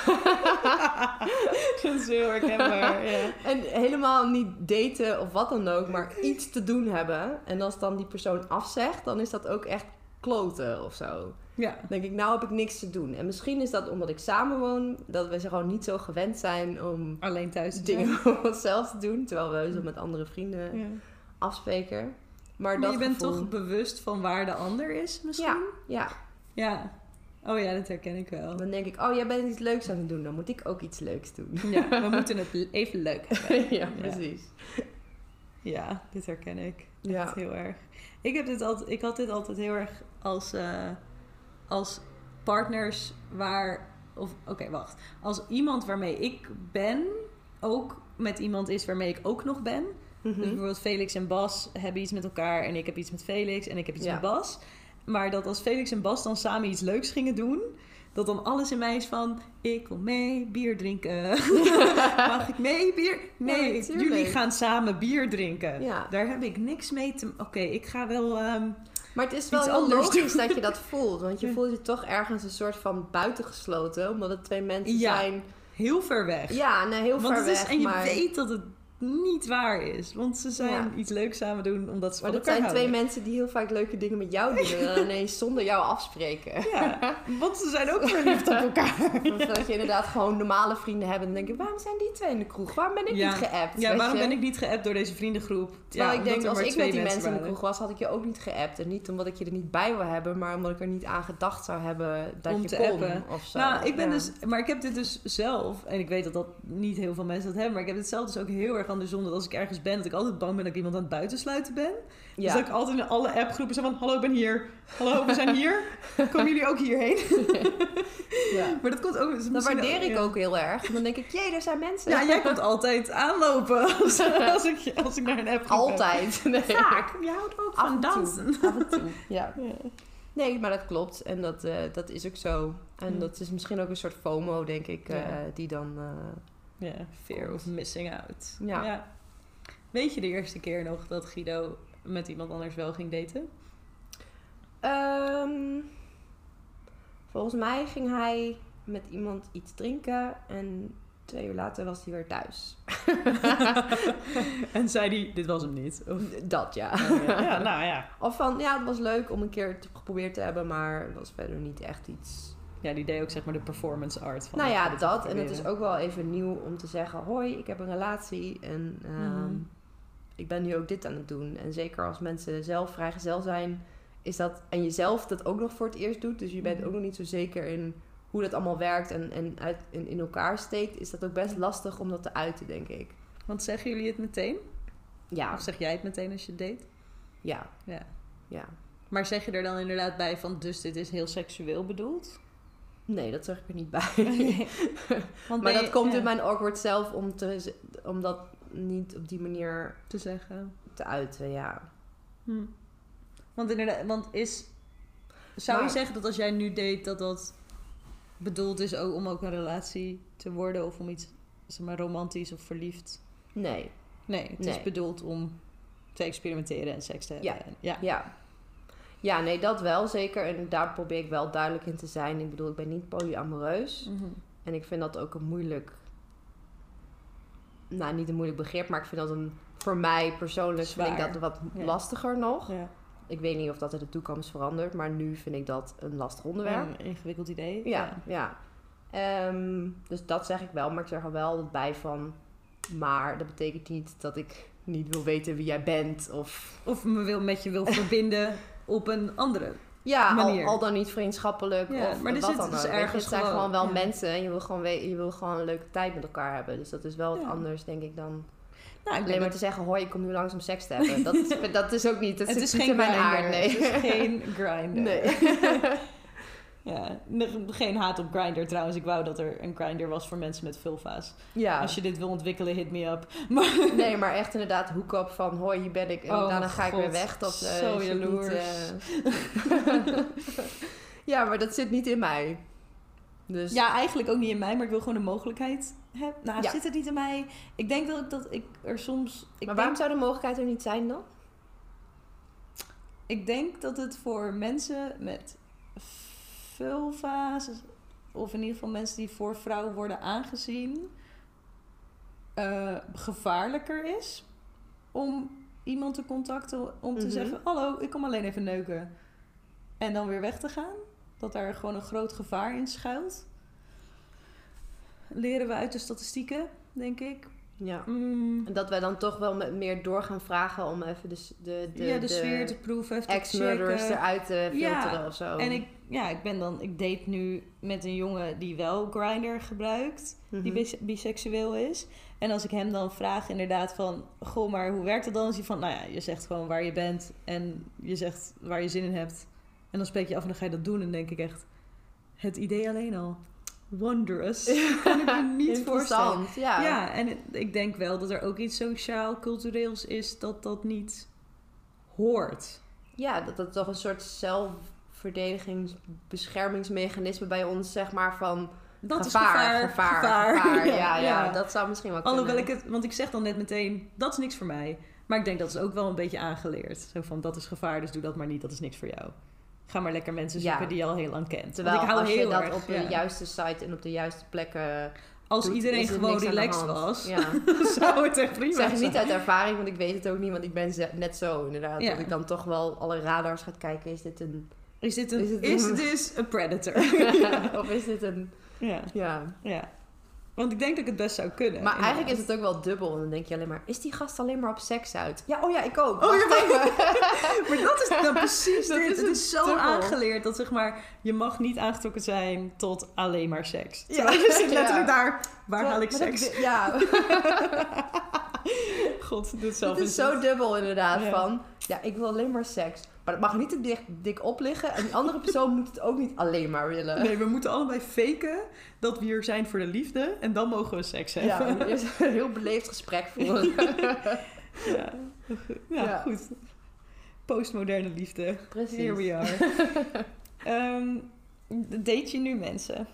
ja. Dat is heel herkenbaar, ja. En helemaal niet daten of wat dan ook, maar iets te doen hebben. En als dan die persoon afzegt, dan is dat ook echt kloten of zo. Ja. Dan denk ik, nou heb ik niks te doen. En misschien is dat omdat ik samenwoon, dat we ze gewoon niet zo gewend zijn om alleen thuis te dingen voor onszelf te doen. Terwijl we zo met andere vrienden ja. afspreken. Maar, Maar dat je bent gevoel... toch bewust van waar de ander is misschien? Ja, ja. Ja. Oh ja, dat herken ik wel. Dan denk ik, oh jij bent iets leuks aan het doen. Dan moet ik ook iets leuks doen. Ja, we moeten het even leuk hebben. Ja, precies. Ja, dit herken ik. Ja. Echt heel erg. Ik, heb dit altijd, ik had dit altijd heel erg als, uh, als partners waar... Of oké, okay, wacht. Als iemand waarmee ik ben ook met iemand is waarmee ik ook nog ben. Mm-hmm. Dus bijvoorbeeld Felix en Bas hebben iets met elkaar en ik heb iets met Felix en ik heb iets ja. met Bas. Maar dat als Felix en Bas dan samen iets leuks gingen doen, dat dan alles in mij is van, ik wil mee bier drinken. Mag ik mee bier? Nee, ja, jullie gaan samen bier drinken. Ja. Daar heb ik niks mee te... Oké, okay, ik ga wel... Um, maar het is wel heel logisch doen. Dat je dat voelt. Want je voelt je toch ergens een soort van buitengesloten, omdat het twee mensen ja, zijn... heel ver weg. Ja, nee, heel want ver het is, weg. En je maar... weet dat het niet waar is. Want ze zijn ja. iets leuks samen doen omdat ze maar van dat zijn houden. twee mensen die heel vaak leuke dingen met jou doen en ineens zonder jou afspreken. Ja, want ze zijn ook verliefd op elkaar. Of dat je inderdaad gewoon normale vrienden hebt en dan denk je, waarom zijn die twee in de kroeg? Waarom ben ik ja. niet geappt? Ja, weet waarom je? ben ik niet geappt door deze vriendengroep? Terwijl ja, ik denk, als ik met die mensen waren. in de kroeg was, had ik je ook niet geappt. En niet omdat ik je er niet bij wil hebben, maar omdat ik er niet aan gedacht zou hebben dat Om je te kon appen. of zo. Nou, ik ben ja. dus, maar ik heb dit dus zelf, en ik weet dat dat niet heel veel mensen dat hebben, maar ik heb het zelf dus ook heel erg andersom, dat als ik ergens ben, dat ik altijd bang ben dat ik iemand aan het buitensluiten ben. Ja. Dus dat ik altijd in alle appgroepen zeg van, hallo, ik ben hier. Hallo, we zijn hier. Komen jullie ook hierheen? Ja. Maar dat komt ook... Dat waardeer ik ja. ook heel erg. Dan denk ik, jee, er zijn mensen. Ja, jij komt altijd aanlopen als, als, ik, als ik naar een appgroep Altijd. Nee. Vaak. Je houdt ook af van dansen. Toe. Af en toe, ja. ja. Nee, maar dat klopt. En dat, uh, dat is ook zo. En ja. dat is misschien ook een soort FOMO, denk ik, uh, ja. die dan... Uh, ja, fear komt. Of missing out. Ja. ja. Weet je de eerste keer nog dat Guido met iemand anders wel ging daten? Um, volgens mij ging hij met iemand iets drinken en twee uur later was hij weer thuis. En zei hij, dit was hem niet? Of? Dat, ja. Oh, ja. Ja, nou ja. Of van, ja, het was leuk om een keer te geprobeerd te hebben, maar het was verder niet echt iets... Ja, die deed ook zeg maar de performance art van... Nou ja, dat. En het is ook wel even nieuw om te zeggen, hoi, ik heb een relatie en um, mm-hmm. ik ben nu ook dit aan het doen. En zeker als mensen zelf vrijgezel zijn, is dat... En jezelf dat ook nog voor het eerst doet, dus je bent mm-hmm. ook nog niet zo zeker in hoe dat allemaal werkt en, en uit, in, in elkaar steekt, is dat ook best lastig om dat te uiten, denk ik. Want zeggen jullie het meteen? Ja. Of zeg jij het meteen als je het date? Ja. Ja. Ja. Maar zeg je er dan inderdaad bij van, dus dit is heel seksueel bedoeld? Nee, dat zeg ik er niet bij. Nee. Want maar ben dat je- komt ja, in mijn awkward zelf om, te, om dat niet op die manier te zeggen. te uiten, ja. Hm. Want inderdaad, want is... Zou Maar- je zeggen dat als jij nu date, dat dat bedoeld is ook om ook een relatie te worden? Of om iets, zeg maar, romantisch of verliefd? Nee, Nee, het is Nee. bedoeld om te experimenteren en seks te hebben. Ja. En- ja. ja. Ja, nee, dat wel zeker. En daar probeer ik wel duidelijk in te zijn. Ik bedoel, ik ben niet polyamoreus. Mhm. En ik vind dat ook een moeilijk... Nou, niet een moeilijk begrip, maar ik vind dat een... Voor mij persoonlijk vind ik Zwaar. dat wat Ja. lastiger nog. Ja. Ik weet niet of dat in de toekomst verandert, maar nu vind ik dat een lastig onderwerp. Een ingewikkeld idee. Ja, ja. Ehm, dus dat zeg ik wel, maar ik zeg er wel altijd bij van... Maar dat betekent niet dat ik niet wil weten wie jij bent of... Of me wil, met je wil verbinden op een andere. Ja, al, Manier. al dan niet vriendschappelijk Ja, of maar er wat zit dan dus ook. Weet je, ergens het zijn gewoon- gewoon wel ja. mensen en je wil gewoon, we- je wil gewoon een leuke tijd met elkaar hebben. Dus dat is wel wat Ja. anders, denk ik, dan Nou, ik alleen maar denk te zeggen... hoi, ik kom nu langs om seks te hebben. Dat is, dat is ook niet, dat het zit is niet geen in mijn grinder. aard, nee. Het is geen grinder. Nee. Ja, ne- geen haat op Grindr trouwens. Ik wou dat er een Grindr was voor mensen met vulva's. Ja. Als je dit wil ontwikkelen, hit me up. Maar Nee, maar echt inderdaad hoek-up van... hoi, hier ben ik en Oh, daarna ga ik God. weer weg. Dat, eh, Zo zit niet, jaloers. eh, ja, maar dat zit niet in mij. Dus ja, eigenlijk ook niet in mij, maar ik wil gewoon de mogelijkheid hebben. Nou, Ja. zit het niet in mij? Ik denk wel dat ik er soms... Ik maar denk, waarom zou de mogelijkheid er niet zijn dan? Ik denk dat het voor mensen met vulva's, of in ieder geval mensen die voor vrouwen worden aangezien, eh, gevaarlijker is om iemand te contacten om te Mhm. zeggen: hallo, ik kom alleen even neuken. En dan weer weg te gaan. Dat daar gewoon een groot gevaar in schuilt. Leren we uit de statistieken, denk ik. Ja. Mm, En dat wij dan toch wel met meer door gaan vragen om even de, de, de, ja, de, sfeer te proeven, even te ex-murderers checken. eruit te filteren Ja, of zo. En ik, ja, ik ben dan, ik date nu met een jongen die wel Grindr gebruikt, Mhm. die bis- biseksueel is. En als ik hem dan vraag inderdaad van, goh, maar hoe werkt dat dan? Is hij van, nou ja, je zegt gewoon waar je bent en je zegt waar je zin in hebt. En dan spreek je af en dan ga je dat doen. En dan denk ik echt, het idee alleen al, wondrous. Kan ik me niet voorstellen. Interessant, ja. Ja, en ik denk wel dat er ook iets sociaal-cultureels is dat dat niet hoort. Ja, dat het toch een soort zelfverdedigings-beschermingsmechanisme bij ons, zeg maar, van Dat gevaar, is gevaar. gevaar, gevaar. Ja, ja, ja. dat zou misschien wel Alhoewel ik kunnen. het, want ik zeg dan net meteen, dat is niks voor mij. Maar ik denk dat is ook wel een beetje aangeleerd. Zo van, dat is gevaar, dus doe dat maar niet, dat is niks voor jou. Ga maar lekker mensen Ja. zoeken die je al heel lang kent. Terwijl Want ik hou als je heel dat erg, op de ja. juiste site en op de juiste plekken Als doet, iedereen is er gewoon niks aan de relaxed hand. was, Ja. zou het echt prima Ik zeg het zijn. niet uit ervaring, want ik weet het ook niet, want ik ben ze- net zo inderdaad. Ja. Dat ik dan toch wel alle radars ga kijken, is dit een... Is dit een, Is het is een- this a predator? of is dit een... ja, Ja. ja. Want ik denk dat ik het best zou kunnen. Maar eigenlijk is inderdaad. het ook wel dubbel. En dan denk je alleen maar, is die gast alleen maar op seks uit? Ja, oh ja, ik ook. Oh, Wacht ja, even. Maar dat is nou precies Dat dit. is Het een is zo dubbel. aangeleerd dat zeg maar, je mag niet aangetrokken zijn tot alleen maar seks. Ja. Terwijl je zit letterlijk Ja. daar, waar haal ik Wat heb seks? ik- Ja, God, dit zelf het is zo dubbel inderdaad Ja. van, ja, ik wil alleen maar seks. Maar het mag niet te dik, dik op liggen. En die andere persoon moet het ook niet alleen maar willen. Nee, we moeten allebei faken dat we hier zijn voor de liefde. En dan mogen we seks hebben. Ja, eerst een heel beleefd gesprek voeren. Ja, ja, Ja. goed. Postmoderne liefde. Precies. Here we are. Ehm, date je nu mensen?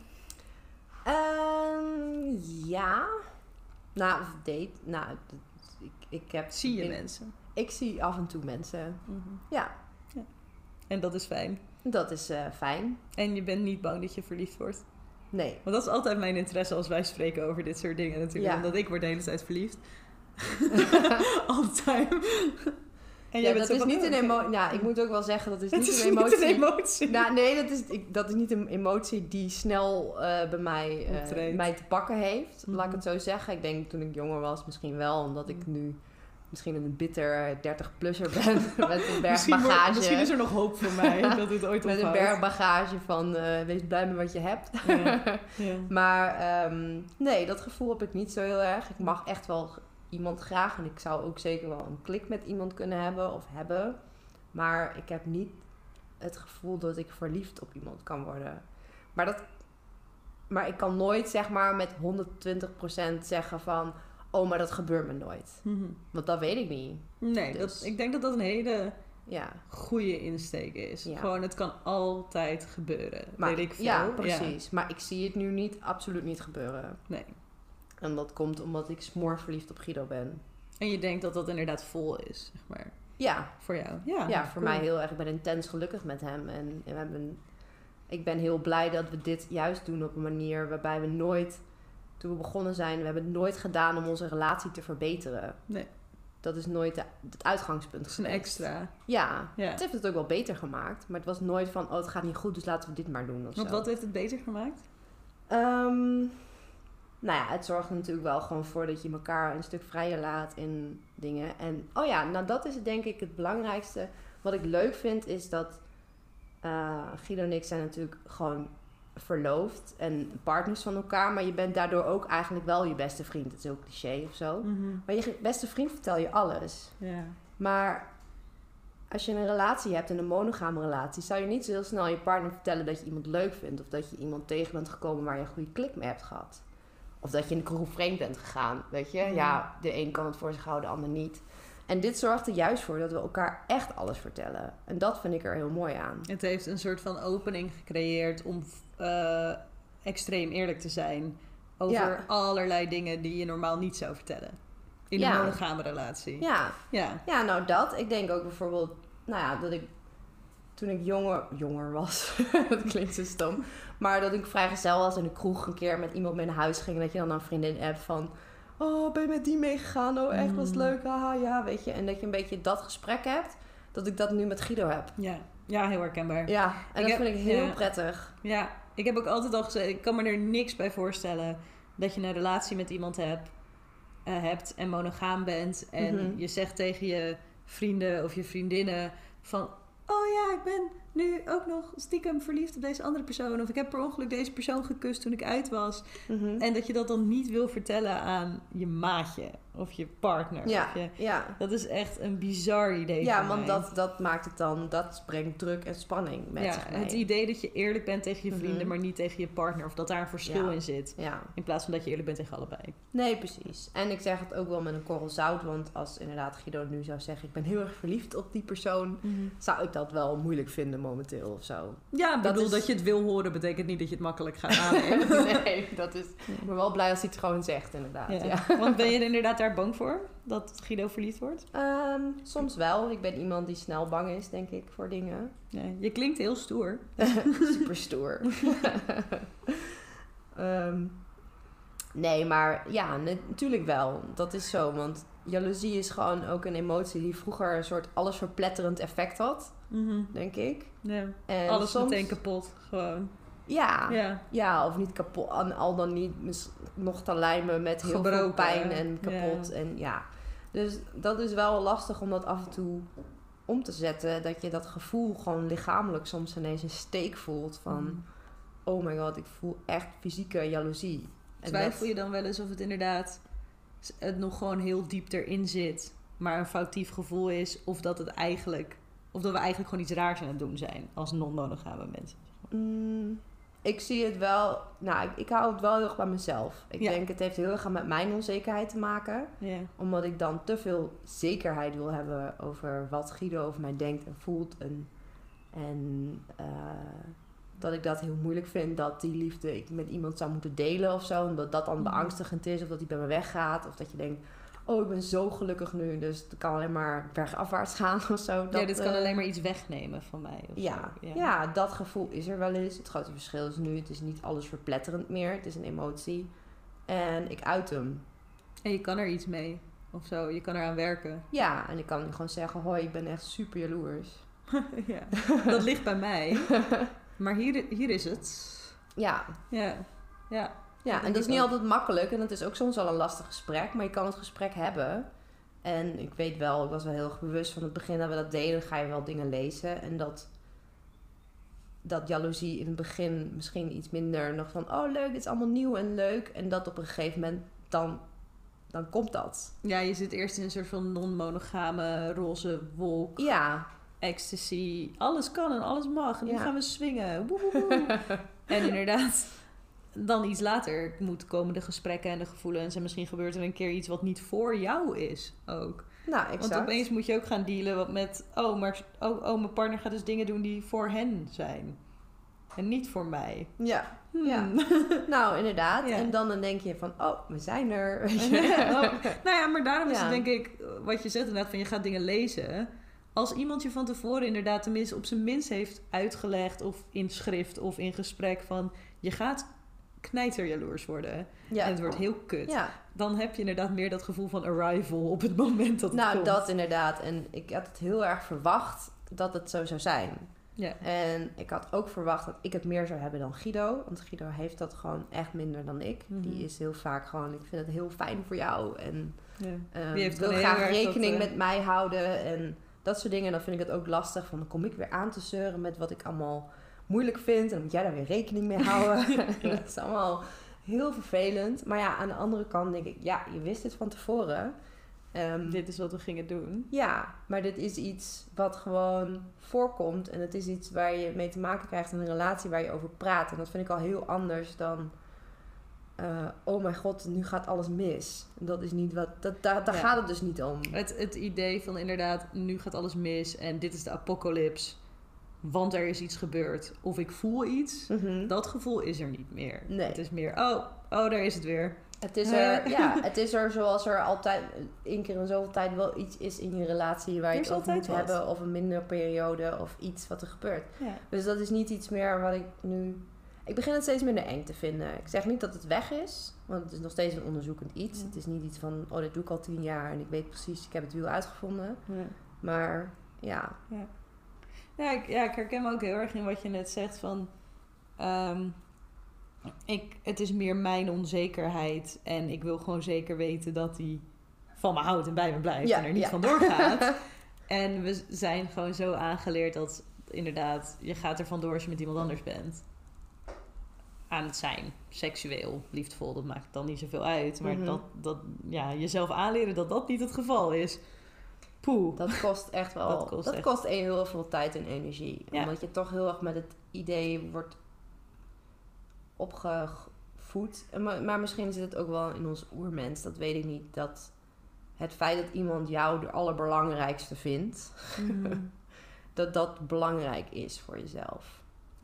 Ehm, ja. Nou, of date. Nou, d- ik, ik heb... Zie je in- mensen? Ik zie af en toe mensen. Ja, En dat is fijn. dat is eh, fijn. En je bent niet bang dat je verliefd wordt. Nee. Want dat is altijd mijn interesse als wij spreken over dit soort dingen natuurlijk. Ja. Omdat ik word de hele tijd verliefd. All the time. En Ja, jij bent dat zo is van, niet oh, een oké. emotie. Nou, ik moet ook wel zeggen, dat is Het niet is een niet emotie. een emotie. Nou, nee, dat is, ik, dat is niet een emotie die snel eh, bij mij, eh, Optreedt. mij te pakken heeft. Laat ik Mhm. het zo zeggen. Ik denk toen ik jonger was misschien wel, omdat ik nu misschien een bitter dertig-plusser ben. Met een berg Misschien, wordt- bagage. misschien is er nog hoop voor mij dat dit ooit Met een ophoudt. berg bagage van eh, wees blij met wat je hebt. Ja. Ja. Maar ehm, nee, dat gevoel heb ik niet zo heel erg. Ik mag echt wel iemand graag. En ik zou ook zeker wel een klik met iemand kunnen hebben of hebben. Maar ik heb niet het gevoel dat ik verliefd op iemand kan worden. Maar dat maar ik kan nooit zeg maar met honderdtwintig procent zeggen van... oh, maar dat gebeurt me nooit. Mm-hmm. Want dat weet ik niet. Nee, Dus- dat, ik denk dat dat een hele Ja, goede insteek is. Ja. Gewoon, het kan altijd gebeuren. maar, weet ik veel. ja precies. Maar ik zie het nu niet, absoluut niet gebeuren. Nee. En dat komt omdat ik smoorverliefd op Guido ben. En je denkt dat dat inderdaad vol is, zeg maar, Ja, voor jou. Ja, ja voor cool. mij heel erg. Ik ben intens gelukkig met hem. En we hebben, ik ben heel blij dat we dit juist doen op een manier waarbij we nooit... Toen we begonnen zijn, we hebben het nooit gedaan om onze relatie te verbeteren. Nee. Dat is nooit de, het uitgangspunt Het is een geweest. extra. Ja, Ja. het heeft het ook wel beter gemaakt. Maar het was nooit van, oh, het gaat niet goed, dus laten we dit maar doen of Want zo. wat heeft het beter gemaakt? Ehm, nou ja, het zorgt er natuurlijk wel gewoon voor dat je elkaar een stuk vrijer laat in dingen. En, oh ja, nou dat is denk ik het belangrijkste. Wat ik leuk vind is dat uh, Guido en ik zijn natuurlijk gewoon verloofd en partners van elkaar. Maar je bent daardoor ook eigenlijk wel je beste vriend. Dat is heel cliché of zo. Mm-hmm. Maar je beste vriend vertel je alles. Ja. Maar als je een relatie hebt, en een monogame relatie, zou je niet zo heel snel je partner vertellen dat je iemand leuk vindt. Of dat je iemand tegen bent gekomen waar je een goede klik mee hebt gehad. Of dat je in de kroeg vreemd bent gegaan, weet je. Ja. Ja, de een kan het voor zich houden, de ander niet. En dit zorgt er juist voor dat we elkaar echt alles vertellen. En dat vind ik er heel mooi aan. Het heeft een soort van opening gecreëerd om uh, extreem eerlijk te zijn over Ja. allerlei dingen die je normaal niet zou vertellen. In Ja. een monogame relatie. Ja. Ja. Ja, nou dat. Ik denk ook bijvoorbeeld, nou ja, dat ik toen ik jonger, jonger was, dat klinkt zo stom, maar dat ik vrijgezel was in de kroeg een keer met iemand mee naar huis ging, dat je dan een vriendin hebt van, oh, ben je met die meegegaan? Oh, echt, was het leuk? Haha, ja, weet je. En dat je een beetje dat gesprek hebt, dat ik dat nu met Guido heb. Ja, ja, heel herkenbaar. Ja, en Ik dat heb- vind ik heel ja. prettig. Ja, ik heb ook altijd al gezegd, ik kan me er niks bij voorstellen dat je een relatie met iemand hebt, eh, hebt en monogaam bent. En Mhm. je zegt tegen je vrienden of je vriendinnen van, oh ja, ik ben nu ook nog stiekem verliefd op deze andere persoon. Of ik heb per ongeluk deze persoon gekust toen ik uit was. Mhm. En dat je dat dan niet wil vertellen aan je maatje of je partner. Ja, Of je, ja. dat is echt een bizar idee Ja, voor want mij. dat, dat maakt het dan, dat brengt druk en spanning met ja, zich mee. het idee dat je eerlijk bent tegen je vrienden, Mhm. maar niet tegen je partner. Of dat daar een verschil Ja. in zit. Ja. In plaats van dat je eerlijk bent tegen allebei. Nee, precies. En ik zeg het ook wel met een korrel zout. Want als inderdaad Guido nu zou zeggen, ik ben heel erg verliefd op die persoon, zou ik dat wel moeilijk vinden momenteel of zo. Ja, ik Dat bedoel, is- dat je het wil horen, betekent niet dat je het makkelijk gaat aannemen. Nee, dat is... Ik ben wel blij als hij het gewoon zegt, inderdaad. Ja. Ja. Want ben je er inderdaad daar bang voor? Dat Guido verliefd wordt? Ehm, soms wel. Ik ben iemand die snel bang is, denk ik, voor dingen. Ja, je klinkt heel stoer. Super stoer. Ehm, nee, maar ja, ne- natuurlijk wel. Dat is zo, want jaloezie is gewoon ook een emotie die vroeger een soort allesverpletterend effect had, Mhm. denk ik. Ja. En Alles soms, meteen kapot, gewoon. Ja, ja. Ja. of niet kapot, al al dan niet mis- nog te lijmen met heel veel Gebroken, pijn en ja. kapot. En ja, dus dat is wel lastig om dat af en toe om te zetten. Dat je dat gevoel gewoon lichamelijk soms ineens een steek voelt van, Mhm. oh my god, ik voel echt fysieke jaloezie. En Twijfel dat- je dan wel eens of het inderdaad het nog gewoon heel diep erin zit, maar een foutief gevoel is, of dat het eigenlijk, of dat we eigenlijk gewoon iets raars aan het doen zijn als non-monogame mensen? Mm, ik zie het wel, nou, ik, ik hou het wel heel erg bij mezelf. Ik Ja. denk, het heeft heel erg met mijn onzekerheid te maken. Ja. Omdat ik dan te veel zekerheid wil hebben over wat Guido over mij denkt en voelt. En, en uh, dat ik dat heel moeilijk vind dat die liefde ik met iemand zou moeten delen of zo. En dat dat dan Mhm. beangstigend is of dat die bij me weggaat. Of dat je denkt, oh, ik ben zo gelukkig nu, dus het kan alleen maar bergafwaarts gaan of zo. Dat, ja, dit kan eh, alleen maar iets wegnemen van mij. Of ja, zo. ja. dat gevoel is er wel eens. Het grote verschil is nu, het is niet alles verpletterend meer. Het is een emotie. En ik uit hem. En je kan er iets mee. Of zo, je kan eraan werken. Ja, en ik kan nu gewoon zeggen, hoi, ik ben echt super jaloers. Ja, dat ligt bij mij. Maar hier, hier is het. Ja, Ja, ja. ja denk en dat is ik niet ook. altijd makkelijk. En het is ook soms wel een lastig gesprek. Maar je kan het gesprek hebben. En ik weet wel, ik was wel heel erg bewust van het begin dat we dat deden. Ga je wel dingen lezen. En dat, dat jaloezie in het begin misschien iets minder nog van, oh leuk, dit is allemaal nieuw en leuk. En dat op een gegeven moment, dan, dan komt dat. Ja, je zit eerst in een soort van non-monogame roze wolk. Ja, Ecstasy. Alles kan en alles mag. En nu Ja. gaan we swingen. Woe, woe, woe. En inderdaad, dan iets later moeten komen de gesprekken en de gevoelens. En misschien gebeurt er een keer iets wat niet voor jou is ook. Nou, exact. Want opeens moet je ook gaan dealen wat met... Oh, maar oh, oh, mijn partner gaat dus dingen doen die voor hen zijn. En niet voor mij. Ja, Hmm. ja. Nou, inderdaad. Ja. En dan, dan denk je van, oh, we zijn er. Weet je? oh. Nou ja, maar daarom is Ja. het denk ik... Wat je zegt inderdaad, van je gaat dingen lezen. Als iemand je van tevoren inderdaad tenminste op zijn minst heeft uitgelegd... of in schrift of in gesprek van... Je gaat knijterjaloers worden. Ja. En het wordt heel kut. Ja. Dan heb je inderdaad meer dat gevoel van arrival op het moment dat het Nou, komt. dat inderdaad. En ik had het heel erg verwacht dat het zo zou zijn. Ja. En ik had ook verwacht dat ik het meer zou hebben dan Guido. Want Guido heeft dat gewoon echt minder dan ik. Mhm. Die is heel vaak gewoon, ik vind het heel fijn voor jou. En Ja. um, Die heeft wil gewoon graag heel erg rekening dat, uh, met mij houden. En dat soort dingen. En dan vind ik het ook lastig. Van dan kom ik weer aan te zeuren met wat ik allemaal moeilijk vind. En dan moet jij daar weer rekening mee houden. Dat is allemaal heel vervelend. Maar ja, aan de andere kant denk ik, ja, je wist het van tevoren. Um, Dit is wat we gingen doen. Ja, maar dit is iets wat gewoon voorkomt. En het is iets waar je mee te maken krijgt in een relatie waar je over praat. En dat vind ik al heel anders dan... Uh, oh mijn god, nu gaat alles mis. Dat is niet wat... Dat, daar daar Ja. gaat het dus niet om. Het, het idee van inderdaad, nu gaat alles mis en dit is de apocalyps. Want er is iets gebeurd. Of ik voel iets. Mhm. Dat gevoel is er niet meer. Nee. Het is meer, oh, oh, daar is het weer. Het is Hè? er, ja, het is er zoals er altijd één keer in zoveel tijd wel iets is in je relatie waar je Er is het over moet altijd wat. hebben. Of een minder periode of iets wat er gebeurt. Ja. Dus dat is niet iets meer wat ik nu... Ik begin het steeds minder eng te vinden. Ik zeg niet dat het weg is, want het is nog steeds een onderzoekend iets. Ja. Het is niet iets van, oh, dit doe ik al tien jaar en ik weet precies, ik heb het wiel uitgevonden. Ja. Maar ja, Ja. Ja, ik, ja, ik herken me ook heel erg in wat je net zegt van... ehm, ik, het is meer mijn onzekerheid en ik wil gewoon zeker weten dat hij van me houdt en bij me blijft Ja, en er niet ja. van doorgaat. En we zijn gewoon zo aangeleerd dat inderdaad, je gaat er vandoor als je met iemand anders bent. Aan het zijn, seksueel, liefdevol, dat maakt dan niet zoveel uit. Maar Mhm. dat, dat, ja, jezelf aanleren dat dat niet het geval is. Poeh. dat kost echt wel... Dat dat kost kost, echt. kost heel veel tijd en energie. Ja. Omdat je toch heel erg met het idee wordt opgevoed. Maar, maar misschien zit het ook wel in ons oermens, dat weet ik niet. Dat het feit dat iemand jou de allerbelangrijkste vindt... Mm. dat dat belangrijk is voor jezelf.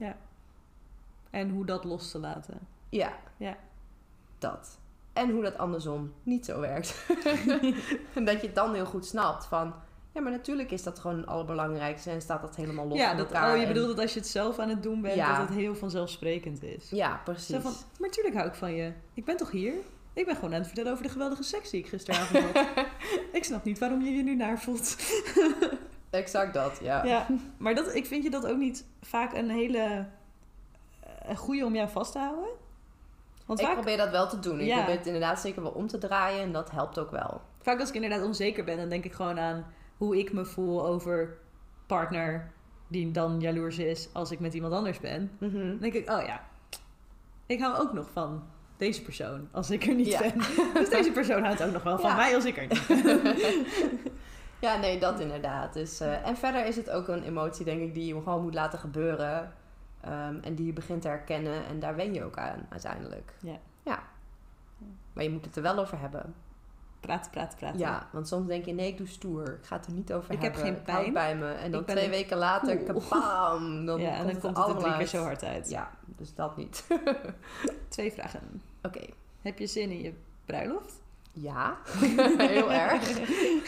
En hoe dat los te laten. Ja. Ja. Dat. En hoe dat andersom niet zo werkt. En dat je het dan heel goed snapt van... Ja, maar natuurlijk is dat gewoon het allerbelangrijkste... en staat dat helemaal los Ja, van dat, elkaar. oh, je en- bedoelt dat als je het zelf aan het doen bent... Ja. dat het heel vanzelfsprekend is. Ja, precies. Zo van, maar tuurlijk hou ik van je. Ik ben toch hier? Ik ben gewoon aan het vertellen over de geweldige seks die ik gisteravond had. Ik snap niet waarom je je nu naar voelt. Exact dat, ja. Ja, maar dat, ik vind je dat ook niet vaak een hele uh, goede om jou vast te houden? Want Ik vaak, probeer dat wel te doen. Ik Ja. probeer het inderdaad zeker wel om te draaien... en dat helpt ook wel. vaak als ik inderdaad onzeker ben... dan denk ik gewoon aan hoe ik me voel over partner... die dan jaloers is als ik met iemand anders ben. Mhm. Dan denk ik, oh ja, ik hou ook nog van deze persoon als ik er niet Ja. ben. Dus deze persoon houdt ook nog wel van Ja. mij als ik er niet ben. Ja, nee, dat inderdaad. Dus, uh, en verder is het ook een emotie, denk ik, die je gewoon moet laten gebeuren. Um, en die je begint te herkennen. En daar wen je ook aan, uiteindelijk. Ja. Ja. Maar je moet het er wel over hebben. Praten, praten, praten. Ja, want soms denk je, nee, ik doe stoer. Ik ga het er niet over Ik heb hebben. geen Ik hou het pijn. bij me. En dan Ik ben twee een weken later, koel. kabam. Dan ja, en komt dan komt het er allemaal drie keer uit. zo hard uit. Ja, dus dat niet. Twee vragen. Oké. Heb je zin in je bruiloft? Ja, heel erg.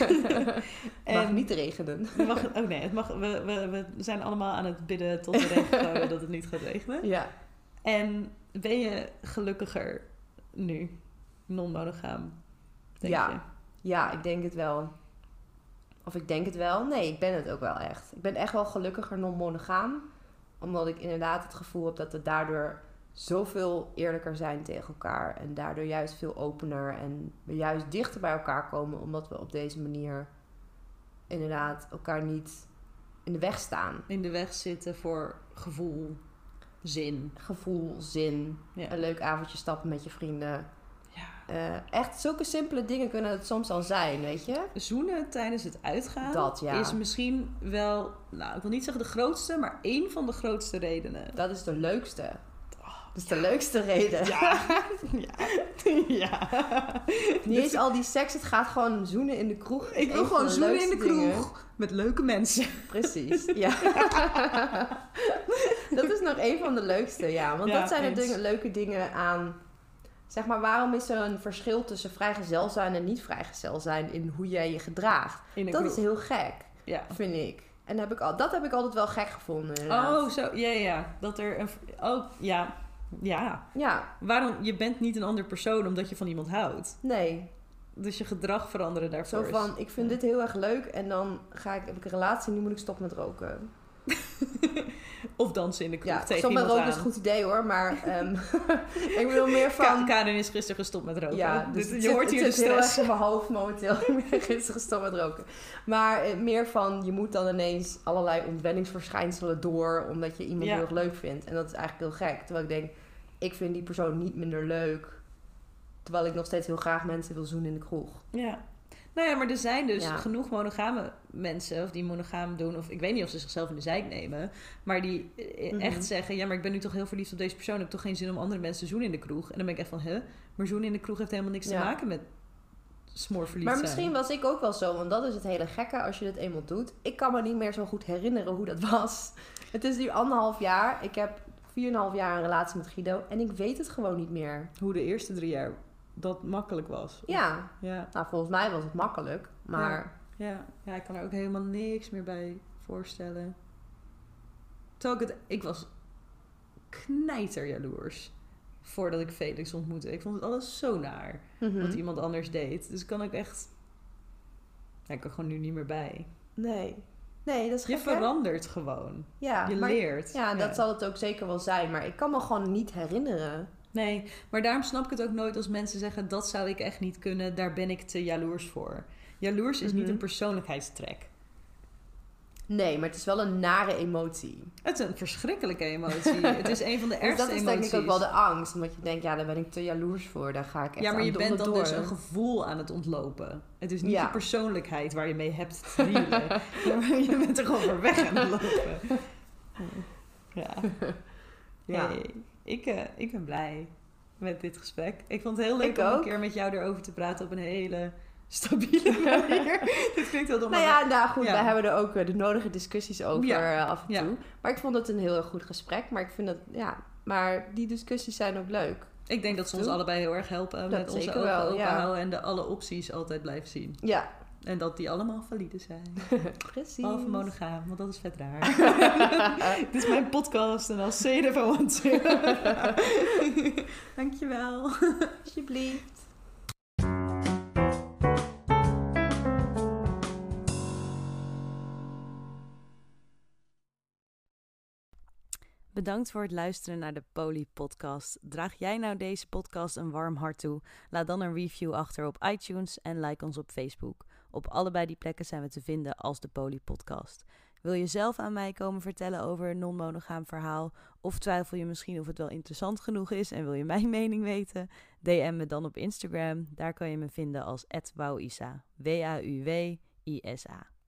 Het mag En- niet regenen. Het mag, oh nee, het mag, we, we, we zijn allemaal aan het bidden tot de regen dat het niet gaat regenen. Ja. En ben je gelukkiger nu, non-monogaam, denk Ja. je? Ja, ik denk het wel. Of ik denk het wel. Nee, ik ben het ook wel echt. Ik ben echt wel gelukkiger non-monogaam. Omdat ik inderdaad het gevoel heb dat we daardoor zoveel eerlijker zijn tegen elkaar. En daardoor juist veel opener. En we juist dichter bij elkaar komen. Omdat we op deze manier inderdaad elkaar niet in de weg staan. In de weg zitten voor gevoel, zin. Gevoel, zin, Ja. een leuk avondje stappen met je vrienden. Ja. Uh, echt zulke simpele dingen kunnen het soms al zijn, weet je? Zoenen tijdens het uitgaan Dat, ja. is misschien wel, nou ik wil niet zeggen de grootste, maar één van de grootste redenen. Dat is de leukste. Oh, dat is de leukste reden. Ja. ja. ja. Niet eens al die seks, het gaat gewoon zoenen in de kroeg. Ik wil gewoon zoenen in de kroeg. Dingen. Met leuke mensen. Precies, ja. Dat is nog een van de leukste, ja. Want ja, dat zijn de dingen, leuke dingen aan... Zeg maar, waarom is er een verschil tussen vrijgezel zijn en niet vrijgezel zijn in hoe jij je gedraagt? Dat kroeg. Is heel gek, ja. vind ik. En heb ik al, dat heb ik altijd wel gek gevonden. Inderdaad. Oh, zo, ja, ja. Dat er een... Oh, ja. Ja. Ja. Waarom? Je bent niet een ander persoon omdat je van iemand houdt. Nee. Dus je gedrag veranderen daarvoor. Zo van, ik vind ja. dit heel erg leuk en dan ga ik, heb ik een relatie en nu moet ik stoppen met roken. Of dansen in de kroeg ja, tegen stop iemand met roken aan. is een goed idee hoor, maar um, ik bedoel meer van... Karin is gisteren gestopt met roken. Ja, dus je zit, hoort hier de stress. Het zit heel erg in mijn hoofd momenteel. Ik ben gisteren gestopt met roken. Maar uh, meer van, je moet dan ineens allerlei ontwenningsverschijnselen door, omdat je iemand ja. heel erg leuk vindt. En dat is eigenlijk heel gek. Terwijl ik denk, ik vind die persoon niet minder leuk. Terwijl ik nog steeds heel graag mensen wil zoenen in de kroeg. Ja. Nou ja, maar er zijn dus ja. genoeg monogame mensen, of die monogaam doen, of ik weet niet of ze zichzelf in de zijk nemen, maar die mm-hmm. echt zeggen, ja, maar ik ben nu toch heel verliefd op deze persoon, ik heb toch geen zin om andere mensen te zoenen in de kroeg. En dan ben ik echt van, hè, maar zoenen in de kroeg heeft helemaal niks ja. te maken met smoorverliefd Maar zijn. misschien was ik ook wel zo, want dat is het hele gekke als je dit eenmaal doet. Ik kan me niet meer zo goed herinneren hoe dat was. Het is nu anderhalf jaar, ik heb vier en een half jaar een relatie met Guido en ik weet het gewoon niet meer. Hoe de eerste drie jaar dat makkelijk was. Ja. ja. Nou, volgens mij was het makkelijk, maar... Ja. Ja. ja, ik kan er ook helemaal niks meer bij voorstellen. Terwijl ik het... Ik was knijterjaloers voordat ik Felix ontmoette. Ik vond het alles zo naar mm-hmm. wat iemand anders deed. Dus ik kan ook echt... Ja, ik kan gewoon nu niet meer bij. Nee. Nee, dat is gek, Je verandert hè? Gewoon. Ja, je maar, leert. Ja, dat ja. zal het ook zeker wel zijn. Maar ik kan me gewoon niet herinneren... Nee, maar daarom snap ik het ook nooit als mensen zeggen... dat zou ik echt niet kunnen, daar ben ik te jaloers voor. Jaloers is mm-hmm. niet een persoonlijkheidstrek. Nee, maar het is wel een nare emotie. Het is een verschrikkelijke emotie. Het is een van de ergste emoties. Dus dat is denk ik ook wel de angst. Omdat je denkt, ja, daar ben ik te jaloers voor. Daar ga ik echt Ja, maar je bent dan door. dus een gevoel aan het ontlopen. Het is niet ja. je persoonlijkheid waar je mee hebt te dealen. Je bent er gewoon voor weg aan het lopen. Ja. Ja. Hey. Ik, uh, ik ben blij met dit gesprek. Ik vond het heel leuk ik om ook. een keer met jou erover te praten op een hele stabiele manier. Dit klinkt wel dom. Nou ja, nou goed, ja. wij hebben er ook uh, de nodige discussies over ja. uh, af en toe. Ja. Maar ik vond het een heel erg goed gesprek. Maar ik vind dat, ja, maar die discussies zijn ook leuk. Ik denk dat ze ons allebei heel erg helpen dat met onze ogen wel, open ja. houden en de alle opties altijd blijven zien. Ja. En dat die allemaal valide zijn. Precies. Behalve monogaam, want dat is vet raar. Dit is mijn podcast en als zeden van ons. Dankjewel. Alsjeblieft. Bedankt voor het luisteren naar de Poly Podcast. Draag jij nou deze podcast een warm hart toe? Laat dan een review achter op iTunes en like ons op Facebook. Op allebei die plekken zijn we te vinden als de Poly Podcast. Wil je zelf aan mij komen vertellen over een non-monogaam verhaal? Of twijfel je misschien of het wel interessant genoeg is en wil je mijn mening weten? D M me dan op Instagram. Daar kan je me vinden als at wouisa. W A U W I S A.